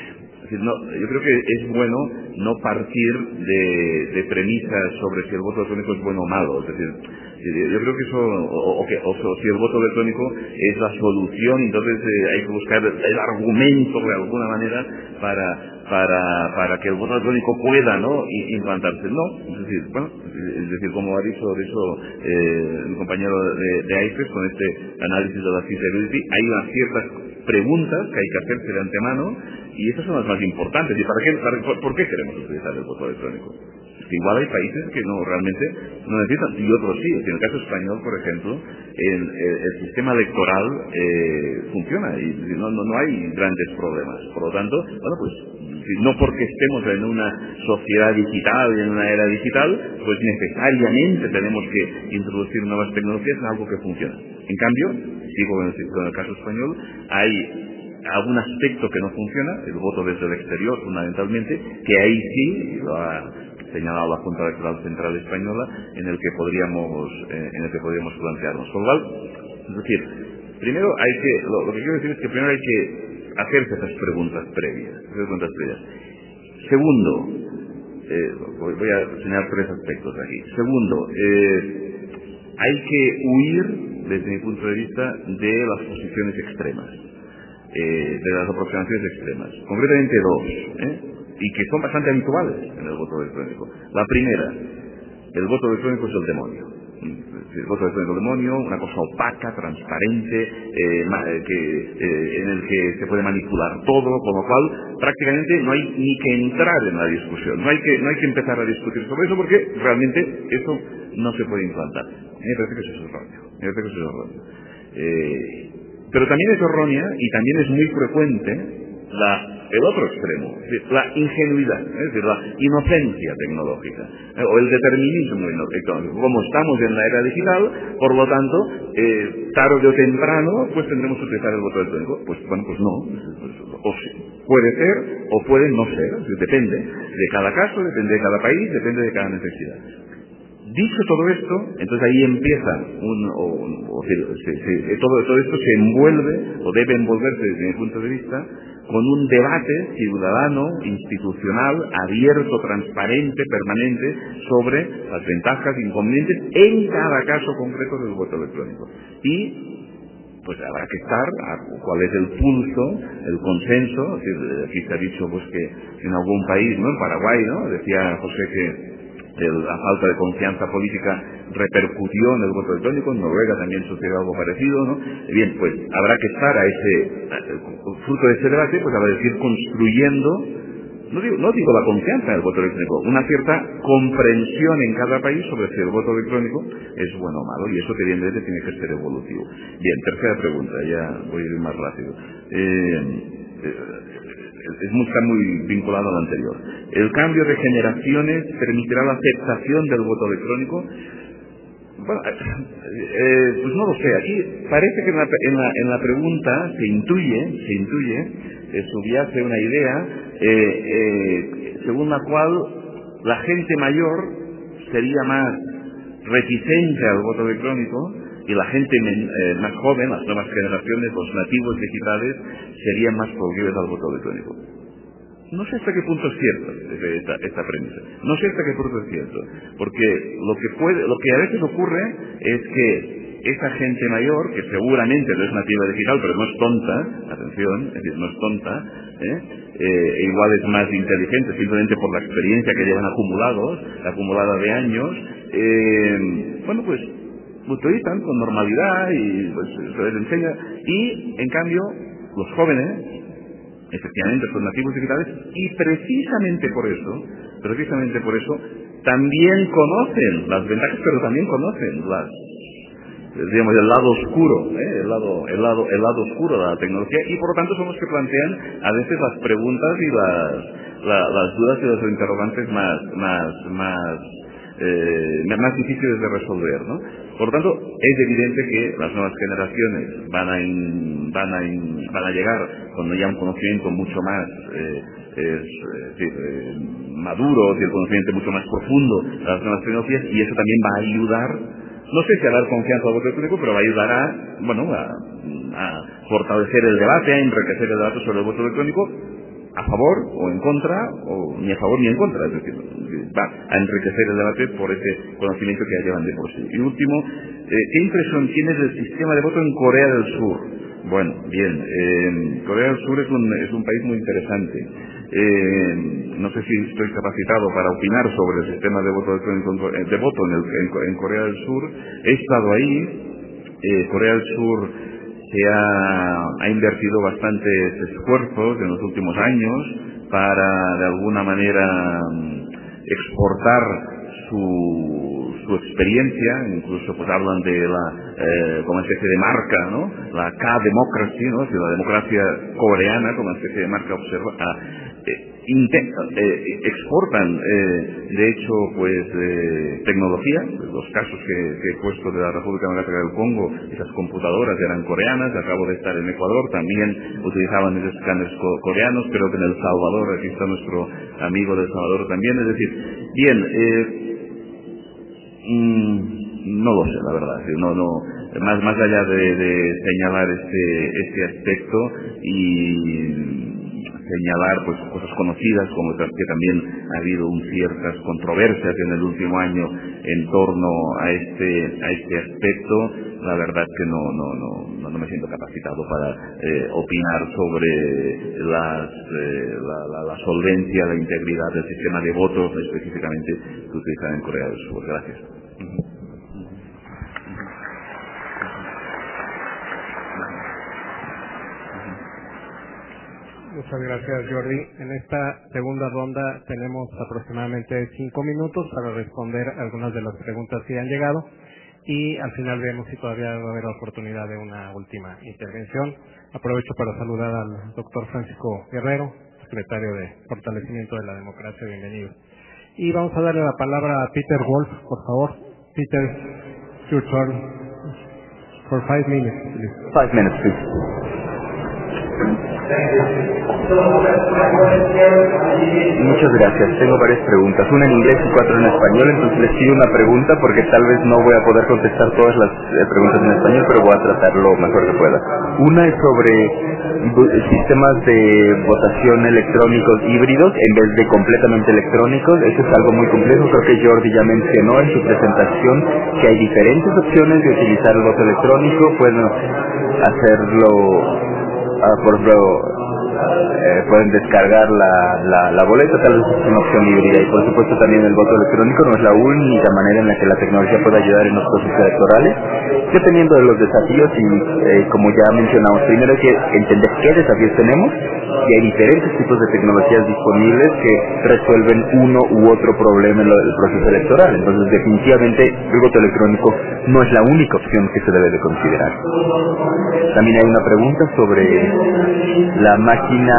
es bueno no partir de premisas sobre si el voto electrónico es bueno o malo. Es decir, yo creo que eso, o si el voto electrónico es la solución, entonces hay que buscar el argumento de alguna manera para que el voto electrónico pueda, ¿no?, implantarse. No, es decir, como ha dicho mi compañero de AIFES con este análisis de la feasibility, hay unas ciertas preguntas que hay que hacerse de antemano, y esas son las más importantes. ¿Y por qué queremos utilizar el voto electrónico? Igual hay países que realmente no necesitan, y otros sí. En el caso español, por ejemplo, el sistema electoral funciona y no hay grandes problemas. Por lo tanto, no porque estemos en una sociedad digital y en una era digital, pues necesariamente tenemos que introducir nuevas tecnologías en algo que funciona. En cambio, sigo con el caso español, hay algún aspecto que no funciona, el voto desde el exterior fundamentalmente, que ahí sí lo ha señalado la Junta Electoral Central Española, en el que podríamos plantearnos. Por lo cual, es decir, primero lo que quiero decir es que primero hay que hacerse esas preguntas previas. Segundo, voy a señalar tres aspectos aquí. Segundo, hay que huir, desde mi punto de vista, de las posiciones extremas, de las aproximaciones extremas. Concretamente dos, y que son bastante habituales en el voto electrónico. La primera, el voto electrónico es el demonio. El voto electrónico es el demonio, una cosa opaca, transparente, en el que se puede manipular todo, con lo cual prácticamente no hay ni que entrar en la discusión, no hay que empezar a discutir sobre eso, porque realmente eso no se puede implantar. Me parece que eso es erróneo. Pero también es errónea, y también es muy frecuente, el otro extremo, es decir, la ingenuidad, es decir, la inocencia tecnológica, o el determinismo tecnológico. Como estamos en la era digital, por lo tanto, tarde o temprano, pues tendremos que utilizar el voto electrónico. Pues no, o puede ser o puede no ser, depende de cada caso, depende de cada país, depende de cada necesidad. Dicho todo esto, entonces ahí empieza todo esto se envuelve, o debe envolverse desde mi punto de vista, con un debate ciudadano, institucional, abierto, transparente, permanente, sobre las ventajas e inconvenientes en cada caso concreto del voto electrónico. Y pues habrá que estar a cuál es el pulso, el consenso. Aquí se ha dicho pues que en algún país, ¿no?, en Paraguay, ¿no?, decía José que la falta de confianza política repercutió en el voto electrónico. En Noruega también sucedió algo parecido, ¿no? Bien, pues habrá que estar fruto de ese debate, pues habrá que ir construyendo, no digo la confianza en el voto electrónico, una cierta comprensión en cada país sobre si el voto electrónico es bueno o malo, y eso que evidentemente tiene que ser evolutivo. Bien, tercera pregunta, ya voy a ir más rápido. Está muy vinculado al anterior. ¿El cambio de generaciones permitirá la aceptación del voto electrónico? Bueno, pues no lo sé. Aquí parece que en la pregunta se intuye, subyace una idea según la cual la gente mayor sería más reticente al voto electrónico, y la gente más joven, las nuevas generaciones, los nativos digitales, serían más proclives al voto electrónico. No sé hasta qué punto es cierto esta premisa. No sé hasta qué punto es cierto, porque lo que a veces ocurre es que esa gente mayor, que seguramente no es nativa digital, pero no es tonta, atención, es decir, no es tonta, igual es más inteligente simplemente por la experiencia que llevan acumulada de años, bueno, pues utilizan con normalidad y pues se les enseña, y en cambio los jóvenes efectivamente son nativos digitales, y precisamente por eso también conocen las ventajas, pero también conocen digamos, el lado oscuro, el lado oscuro de la tecnología, y por lo tanto son los que plantean a veces las preguntas y las dudas y los interrogantes más difíciles de resolver, ¿no? Por lo tanto, es evidente que las nuevas generaciones van a llegar cuando haya un conocimiento mucho más maduro, y el conocimiento mucho más profundo de las nuevas tecnologías, y eso también va a ayudar, no sé si a dar confianza al voto electrónico, pero va a ayudar a fortalecer el debate, a enriquecer el debate sobre el voto electrónico, a favor o en contra, o ni a favor ni en contra, es decir, va a enriquecer el debate por ese conocimiento que ya llevan de por sí. Y último, ¿qué impresión tienes del sistema de voto en Corea del Sur? Bueno, bien, Corea del Sur es un país muy interesante. No sé si estoy capacitado para opinar sobre el sistema de voto en Corea del Sur. He estado ahí. Corea del Sur ha invertido bastantes esfuerzos en los últimos años para de alguna manera exportar su experiencia, incluso pues hablan de como especie de marca, ¿no? La K-Democracy, ¿no? Es decir, la democracia coreana como especie de marca exportan de hecho pues tecnología. Los casos que he puesto de la República Democrática del Congo, esas computadoras eran coreanas. Acabo de estar en Ecuador, también utilizaban esos escáneres coreanos. Creo que en El Salvador, aquí está nuestro amigo de El Salvador también. Es decir, bien, no lo sé, la verdad. Más allá de señalar este aspecto y señalar pues cosas conocidas, como otras que también ha habido ciertas controversias en el último año en torno a este aspecto, la verdad es que no me siento capacitado para opinar sobre la solvencia, la integridad del sistema de votos específicamente que utilizan en Corea del Sur. Gracias. Muchas gracias, Jordi. En esta segunda ronda tenemos aproximadamente 5 minutos para responder algunas de las preguntas que han llegado, y al final vemos si todavía va a haber oportunidad de una última intervención. Aprovecho para saludar al doctor Francisco Guerrero, secretario de Fortalecimiento de la Democracia. Bienvenido. Y vamos a darle la palabra a Peter Wolf, por favor. Peter, your turn. For 5 minutes, please. 5 minutes, please. Muchas gracias. Tengo varias preguntas, una en inglés y 4 en español. Entonces les pido una pregunta porque tal vez no voy a poder contestar todas las preguntas en español, pero voy a tratar lo mejor que pueda. Una es sobre sistemas de votación electrónicos híbridos en vez de completamente electrónicos. Eso es algo muy complejo. Creo que Jordi ya mencionó en su presentación que hay diferentes opciones de utilizar el voto electrónico. Pueden hacerlo, por ejemplo, pueden descargar la boleta, tal vez es una opción híbrida. Y por supuesto también el voto electrónico no es la única manera en la que la tecnología puede ayudar en los procesos electorales, dependiendo de los desafíos. Y como ya mencionamos, primero hay que entender qué desafíos tenemos, y hay diferentes tipos de tecnologías disponibles que resuelven uno u otro problema en el proceso electoral. Entonces definitivamente el voto electrónico no es la única opción que se debe de considerar. También hay una pregunta sobre la máquina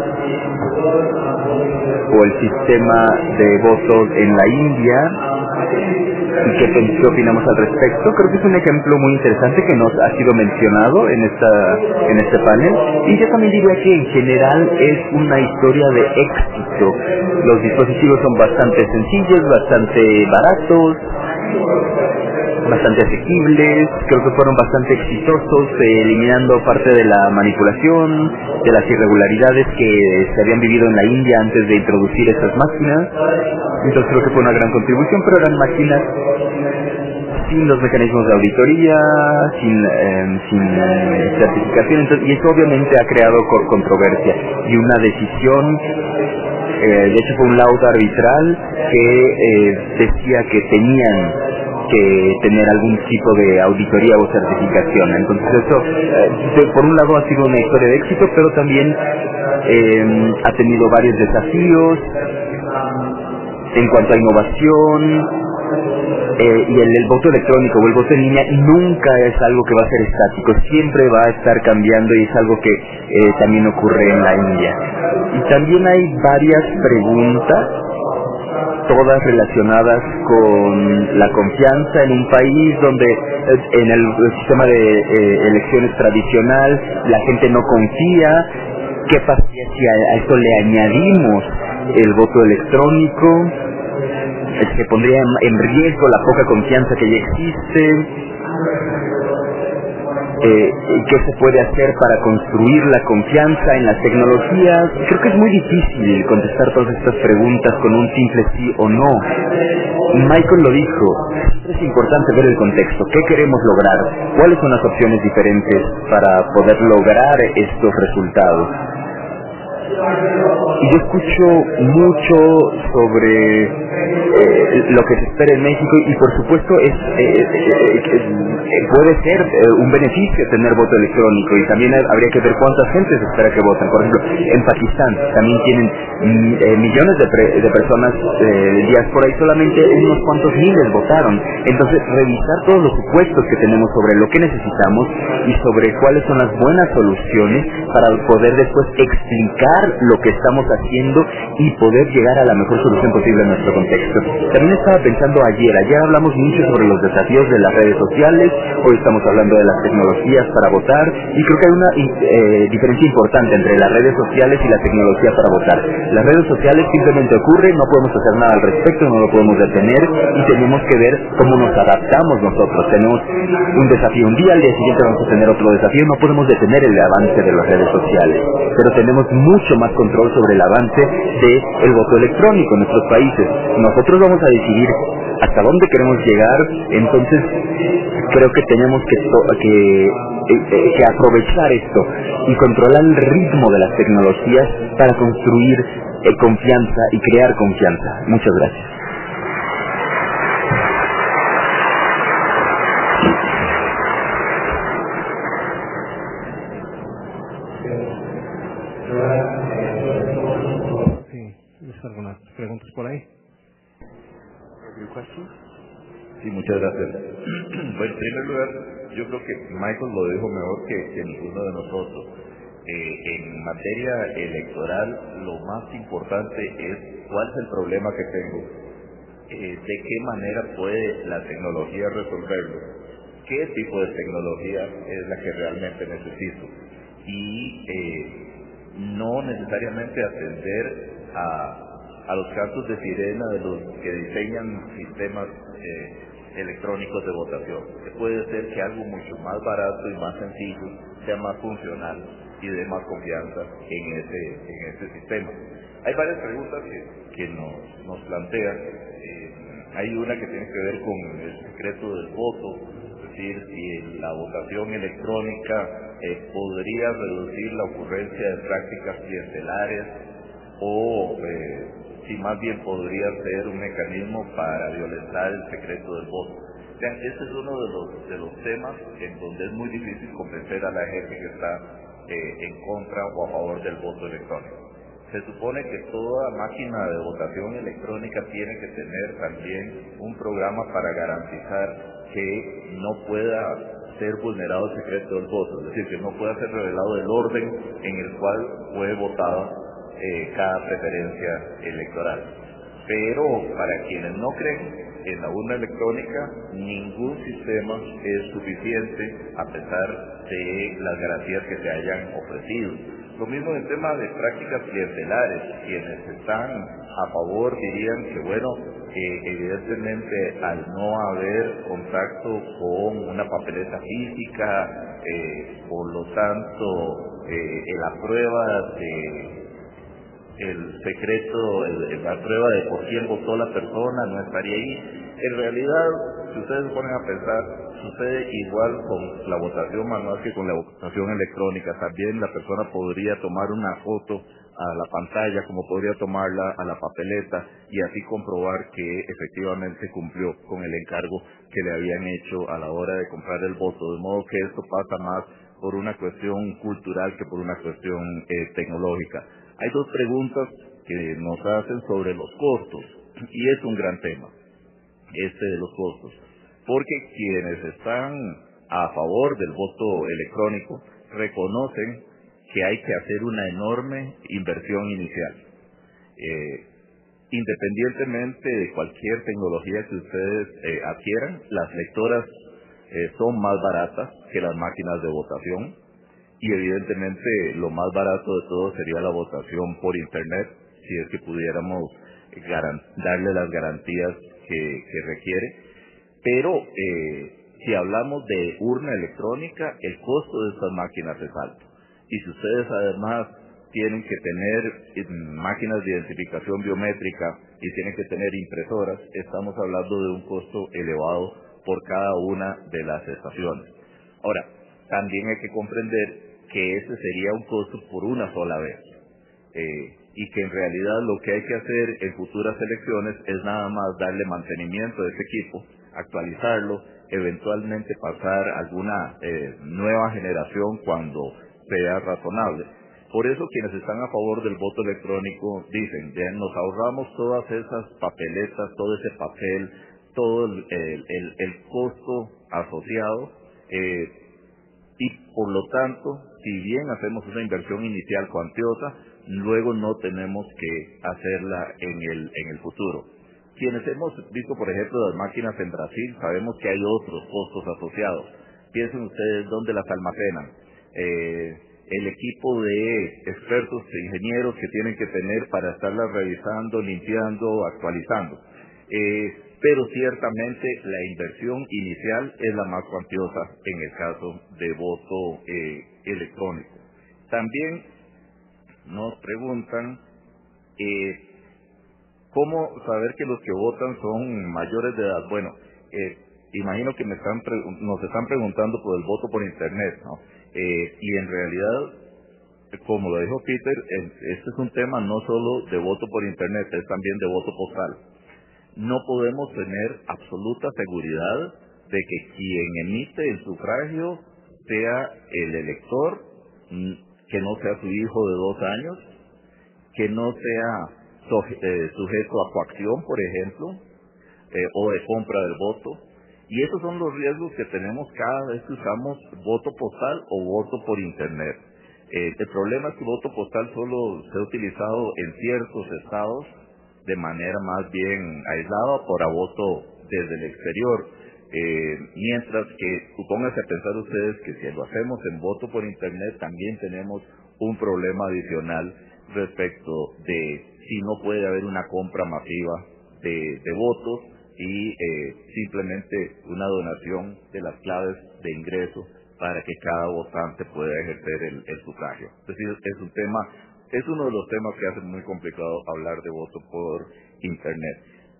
o el sistema de votos en la India y qué opinamos al respecto. Creo que es un ejemplo muy interesante que nos ha sido mencionado en este panel, y yo también diría que en general es una historia de éxito. Los dispositivos son bastante sencillos, bastante baratos, bastante asequibles. Creo que fueron bastante exitosos eliminando parte de la manipulación, de las irregularidades que se habían vivido en la India antes de introducir estas máquinas. Entonces creo que fue una gran contribución, pero eran máquinas sin los mecanismos de auditoría, sin certificación, entonces, y eso obviamente ha creado controversia y una decisión. De hecho fue un laudo arbitral que decía que tenían que tener algún tipo de auditoría o certificación. Entonces eso, por un lado, ha sido una historia de éxito, pero también ha tenido varios desafíos en cuanto a innovación. Y el voto electrónico o el voto en línea nunca es algo que va a ser estático, siempre va a estar cambiando, y es algo que también ocurre en la India. Y también hay varias preguntas, todas relacionadas con la confianza en un país donde en el sistema de elecciones tradicional la gente no confía. ¿Qué pasaría si a esto le añadimos el voto electrónico? Se pondría en riesgo la poca confianza que ya existe. ¿Qué se puede hacer para construir la confianza en las tecnologías? Creo que es muy difícil contestar todas estas preguntas con un simple sí o no. Michael lo dijo, es importante ver el contexto. ¿Qué queremos lograr? ¿Cuáles son las opciones diferentes para poder lograr estos resultados? Y yo escucho mucho sobre lo que se espera en México, y por supuesto puede ser un beneficio tener voto electrónico, y también habría que ver cuánta gente se espera que voten. Por ejemplo, en Pakistán también tienen millones de personas de diáspora, y solamente unos cuantos miles votaron. Entonces, revisar todos los supuestos que tenemos sobre lo que necesitamos y sobre cuáles son las buenas soluciones para poder después explicar lo que estamos haciendo y poder llegar a la mejor solución posible en nuestro contexto. También estaba pensando ayer hablamos mucho sobre los desafíos de las redes sociales, hoy estamos hablando de las tecnologías para votar, y creo que hay una diferencia importante entre las redes sociales y la tecnología para votar. Las redes sociales simplemente ocurren, no podemos hacer nada al respecto, no lo podemos detener, y tenemos que ver cómo nos adaptamos nosotros. Tenemos un desafío un día, al día siguiente vamos a tener otro desafío. No podemos detener el avance de las redes sociales, pero tenemos mucho más control sobre el avance del voto electrónico en nuestros países. Nosotros vamos a decidir hasta dónde queremos llegar. Entonces creo que tenemos que aprovechar esto y controlar el ritmo de las tecnologías para construir confianza y crear confianza. Muchas gracias. Algunas preguntas por ahí. Sí, muchas gracias. Bueno, en primer lugar, yo creo que Michael lo dijo mejor que ninguno de nosotros. En materia electoral, lo más importante es cuál es el problema que tengo, de qué manera puede la tecnología resolverlo, qué tipo de tecnología es la que realmente necesito, y no necesariamente atender a los cantos de sirena de los que diseñan sistemas electrónicos de votación. Puede ser que algo mucho más barato y más sencillo sea más funcional y dé más confianza en ese sistema. Hay varias preguntas que nos plantean. Hay una que tiene que ver con el secreto del voto, es decir, si la votación electrónica podría reducir la ocurrencia de prácticas clientelares, o si más bien podría ser un mecanismo para violentar el secreto del voto. O sea, ese es uno de los temas en donde es muy difícil convencer a la gente que está en contra o a favor del voto electrónico. Se supone que toda máquina de votación electrónica tiene que tener también un programa para garantizar que no pueda ser vulnerado el secreto del voto, es decir, que no pueda ser revelado el orden en el cual fue votada cada preferencia electoral. Pero para quienes no creen en la urna electrónica, ningún sistema es suficiente a pesar de las garantías que se hayan ofrecido. Lo mismo en el tema de prácticas clientelares. Quienes están a favor dirían que, bueno, evidentemente al no haber contacto con una papeleta física, por lo tanto, la prueba de el secreto, la prueba de por quién votó la persona no estaría ahí. En realidad, si ustedes se ponen a pensar, sucede igual con la votación manual que con la votación electrónica. También la persona podría tomar una foto a la pantalla, como podría tomarla a la papeleta, y así comprobar que efectivamente cumplió con el encargo que le habían hecho a la hora de comprar el voto. De modo que esto pasa más por una cuestión cultural que por una cuestión tecnológica. Hay dos preguntas que nos hacen sobre los costos, y es un gran tema de los costos, porque quienes están a favor del voto electrónico reconocen que hay que hacer una enorme inversión inicial. Independientemente de cualquier tecnología que ustedes adquieran, las lectoras son más baratas que las máquinas de votación, y evidentemente lo más barato de todo sería la votación por internet, si es que pudiéramos darle las garantías que requiere. Pero si hablamos de urna electrónica, el costo de estas máquinas es alto. Y si ustedes además tienen que tener máquinas de identificación biométrica y tienen que tener impresoras, estamos hablando de un costo elevado por cada una de las estaciones. Ahora, también hay que comprender que ese sería un costo por una sola vez. Y que en realidad lo que hay que hacer en futuras elecciones es nada más darle mantenimiento a ese equipo, actualizarlo, eventualmente pasar alguna nueva generación cuando sea razonable. Por eso quienes están a favor del voto electrónico dicen, nos ahorramos todas esas papeletas, todo ese papel, todo el costo asociado, y por lo tanto, si bien hacemos una inversión inicial cuantiosa, luego no tenemos que hacerla en el futuro. Quienes hemos visto, por ejemplo, las máquinas en Brasil, sabemos que hay otros costos asociados. Piensen ustedes dónde las almacenan. El equipo de expertos e ingenieros que tienen que tener para estarlas revisando, limpiando, actualizando. Pero ciertamente la inversión inicial es la más cuantiosa en el caso de voto electrónico. También nos preguntan cómo saber que los que votan son mayores de edad. Bueno, imagino que nos están preguntando por el voto por internet, ¿no? Y en realidad, como lo dijo Peter, este es un tema no solo de voto por internet, es también de voto postal. No podemos tener absoluta seguridad de que quien emite el sufragio sea el elector, que no sea su hijo de 2 años, que no sea sujeto a coacción, por ejemplo, o de compra del voto. Y esos son los riesgos que tenemos cada vez que usamos voto postal o voto por internet. El problema es que el voto postal solo se ha utilizado en ciertos estados de manera más bien aislada para voto desde el exterior. Mientras que, supónganse a pensar ustedes que si lo hacemos en voto por internet, también tenemos un problema adicional respecto de si no puede haber una compra masiva de votos y simplemente una donación de las claves de ingreso para que cada votante pueda ejercer el sufragio. Es decir, es uno de los temas que hace muy complicado hablar de voto por internet.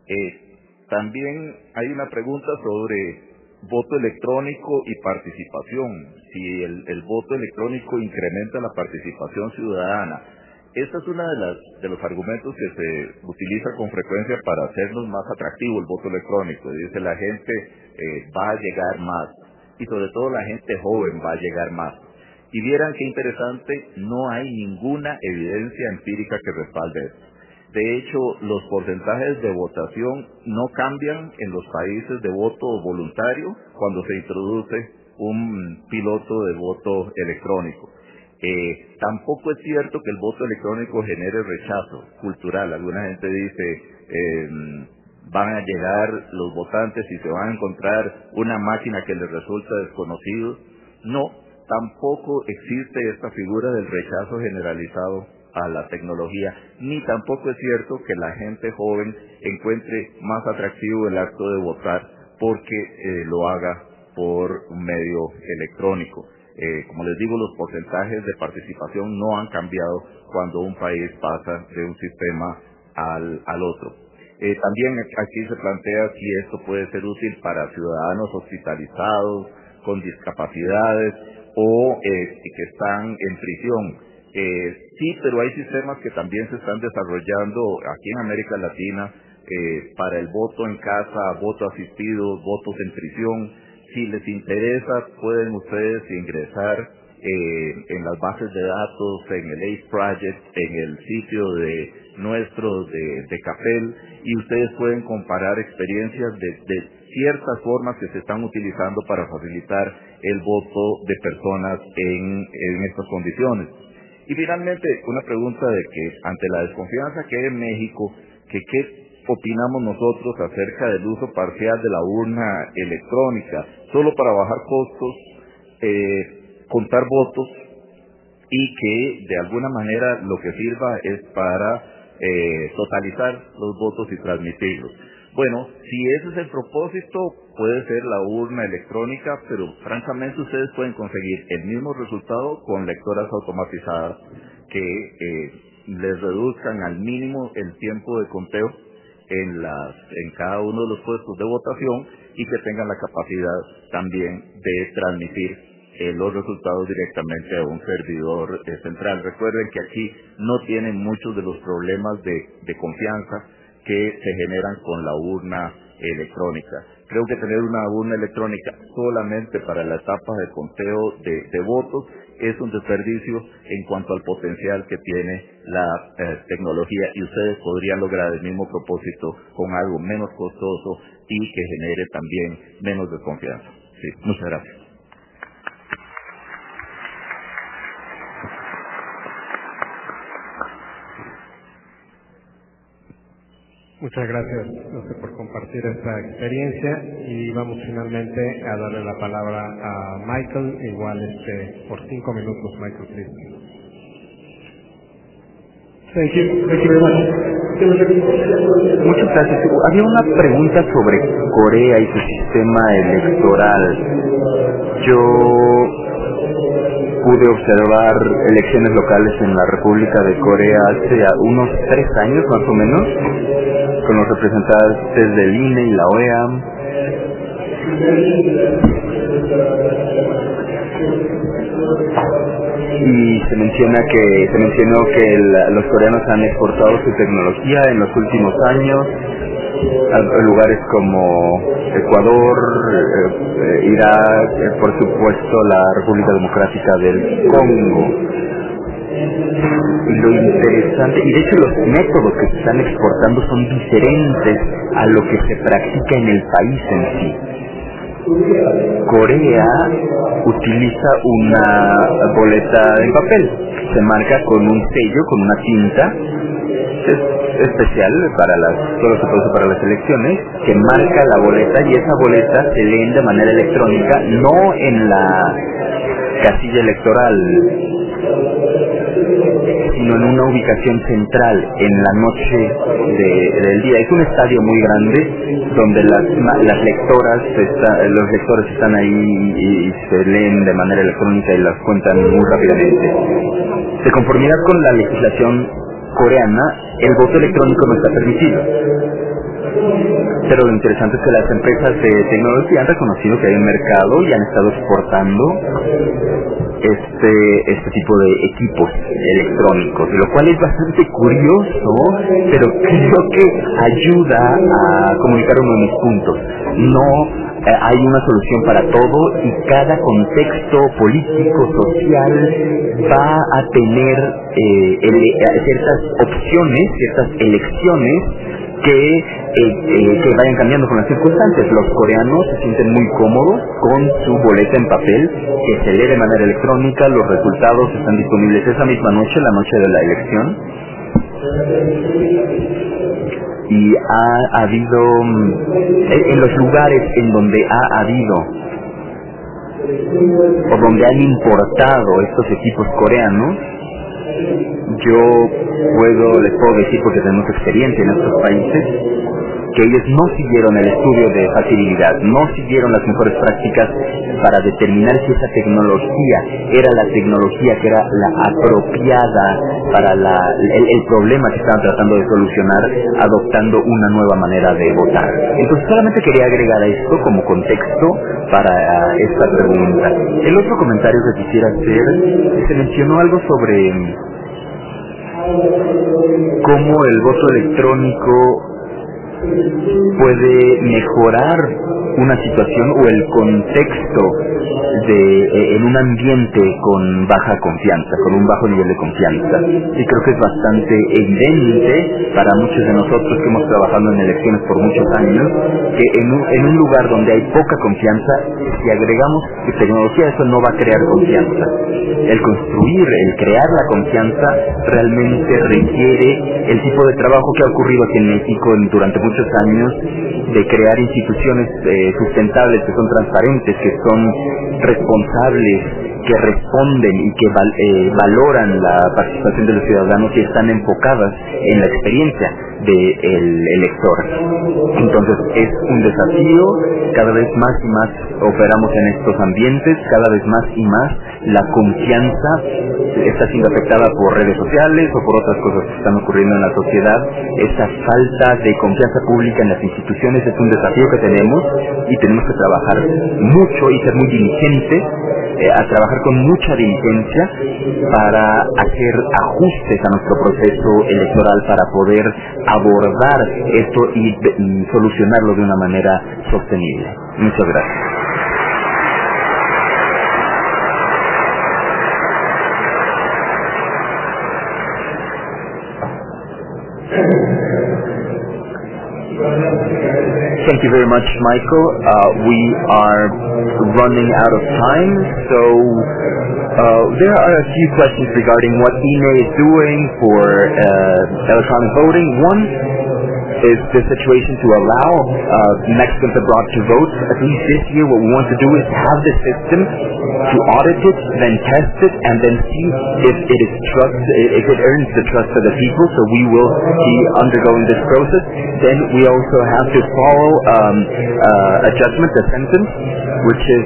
También hay una pregunta sobre voto electrónico y participación. Si el voto electrónico incrementa la participación ciudadana. Esta es una de los argumentos que se utiliza con frecuencia para hacernos más atractivo el voto electrónico. Dice, la gente va a llegar más, y sobre todo la gente joven va a llegar más. Y vieran qué interesante, no hay ninguna evidencia empírica que respalde esto. De hecho, los porcentajes de votación no cambian en los países de voto voluntario cuando se introduce un piloto de voto electrónico. Tampoco es cierto que el voto electrónico genere rechazo cultural. Alguna gente dice, van a llegar los votantes y se van a encontrar una máquina que les resulta desconocido. No, tampoco existe esta figura del rechazo generalizado a la tecnología, ni tampoco es cierto que la gente joven encuentre más atractivo el acto de votar porque lo haga por un medio electrónico. Como les digo, los porcentajes de participación no han cambiado cuando un país pasa de un sistema al otro. También aquí se plantea si esto puede ser útil para ciudadanos hospitalizados con discapacidades o que están en prisión. Sí, pero hay sistemas que también se están desarrollando aquí en América Latina para el voto en casa, voto asistido, votos en prisión. Si les interesa, pueden ustedes ingresar en las bases de datos, en el ACE Project, en el sitio de nuestro de CAPEL, y ustedes pueden comparar experiencias de ciertas formas que se están utilizando para facilitar el voto de personas en estas condiciones. Y finalmente, una pregunta de que ante la desconfianza que hay en México, ¿qué opinamos nosotros acerca del uso parcial de la urna electrónica? Solo para bajar costos, contar votos, y que de alguna manera lo que sirva es para totalizar los votos y transmitirlos. Bueno, si ese es el propósito, puede ser la urna electrónica, pero francamente ustedes pueden conseguir el mismo resultado con lectoras automatizadas que les reduzcan al mínimo el tiempo de conteo en cada uno de los puestos de votación, y que tengan la capacidad también de transmitir los resultados directamente a un servidor central. Recuerden que aquí no tienen muchos de los problemas de confianza que se generan con la urna electrónica. Creo que tener una urna electrónica solamente para la etapa de conteo de votos es un desperdicio en cuanto al potencial que tiene la tecnología, y ustedes podrían lograr el mismo propósito con algo menos costoso y que genere también menos desconfianza. Sí, muchas gracias. Muchas gracias, José, por compartir esta experiencia, y vamos finalmente a darle la palabra a Michael, igual por 5 minutos, Michael, please. Thank you very much. Muchas gracias. Había una pregunta sobre Corea y su sistema electoral. Yo pude observar elecciones locales en la República de Corea hace unos 3 años más o menos, con los representantes del INE y la OEA. Y se mencionó que los coreanos han exportado su tecnología en los últimos años a lugares como Ecuador, Irak, por supuesto la República Democrática del Congo. Y lo interesante, y de hecho los métodos que se están exportando son diferentes a lo que se practica en el país en sí. Corea utiliza una boleta en papel, se marca con un sello, con una tinta, es especial solo se produce para las elecciones, que marca la boleta, y esa boleta se leen de manera electrónica, no en la casilla electoral, sino en una ubicación central en la noche del día. Es un estadio muy grande donde las lectoras, los lectores están ahí y se leen de manera electrónica y las cuentan muy rápidamente. De conformidad con la legislación coreana, el voto electrónico no está permitido. Pero lo interesante es que las empresas de tecnología han reconocido que hay un mercado y han estado exportando este tipo de equipos electrónicos, lo cual es bastante curioso, pero creo que ayuda a comunicar uno de mis puntos. No hay una solución para todo, y cada contexto político, social va a tener ciertas opciones, ciertas elecciones que vayan cambiando con las circunstancias. Los coreanos se sienten muy cómodos con su boleta en papel, que se lee de manera electrónica. Los resultados están disponibles esa misma noche, la noche de la elección. Y ha habido, en los lugares en donde ha habido o donde han importado estos equipos coreanos, les puedo decir, porque tenemos experiencia en estos países, que ellos no siguieron el estudio de factibilidad, no siguieron las mejores prácticas para determinar si esa tecnología era la tecnología que era la apropiada para el problema que estaban tratando de solucionar, adoptando una nueva manera de votar. Entonces solamente quería agregar a esto como contexto para esta pregunta. El otro comentario que quisiera hacer, se mencionó algo sobre cómo el voto electrónico puede mejorar una situación o el contexto en un ambiente con baja confianza, con un bajo nivel de confianza. Y creo que es bastante evidente para muchos de nosotros que hemos trabajado en elecciones por muchos años, que en un lugar donde hay poca confianza, si agregamos tecnología, eso no va a crear confianza. El construir, el crear la confianza realmente requiere el tipo de trabajo que ha ocurrido aquí en México durante muchos años, de crear instituciones sustentables, que son transparentes, que son responsables, que responden y que valoran la participación de los ciudadanos y están enfocadas en la experiencia del elector. Entonces es un desafío, cada vez más y más operamos en estos ambientes, cada vez más y más la confianza está siendo afectada por redes sociales o por otras cosas que están ocurriendo en la sociedad. Esta falta de confianza pública en las instituciones es un desafío que tenemos y tenemos que trabajar mucho y ser muy diligentes, a trabajar con mucha diligencia para hacer ajustes a nuestro proceso electoral para poder abordar esto y solucionarlo de una manera sostenible. Muchas gracias. Thank you very much, Michael. We are running out of time, so there are a few questions regarding what INE is doing for electronic voting. One is the situation to allow Mexicans abroad to vote. At least this year, what we want to do is have the system to audit it, then test it, and then see if it earns the trust of the people. So we will be undergoing this process. Then we also have to follow a judgment, a sentence, which is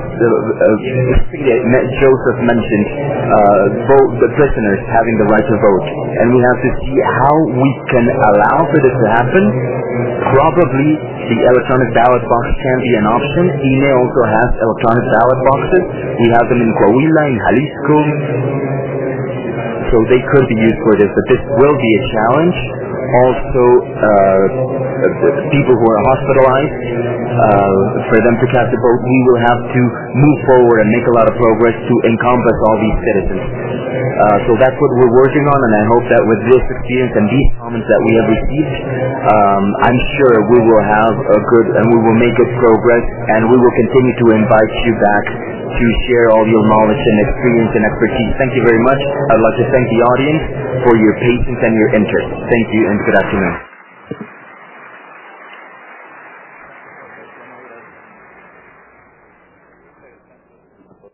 Joseph mentioned, the prisoners having the right to vote, and we have to see how we can allow for this to happen. Probably the electronic ballot box can be an option. INE also has electronic ballot boxes. We have them in Coahuila, in Jalisco, so they could be used for this, but this will be a challenge. Also, people who are hospitalized, for them to cast a vote, we will have to move forward and make a lot of progress to encompass all these citizens. So that's what we're working on, and I hope that with this experience and these comments that we have received, I'm sure we will have we will make good progress, and we will continue to invite you back to share all your knowledge and experience and expertise. Thank you very much. I'd like to thank the audience for your patience and your interest. Thank you, and good afternoon.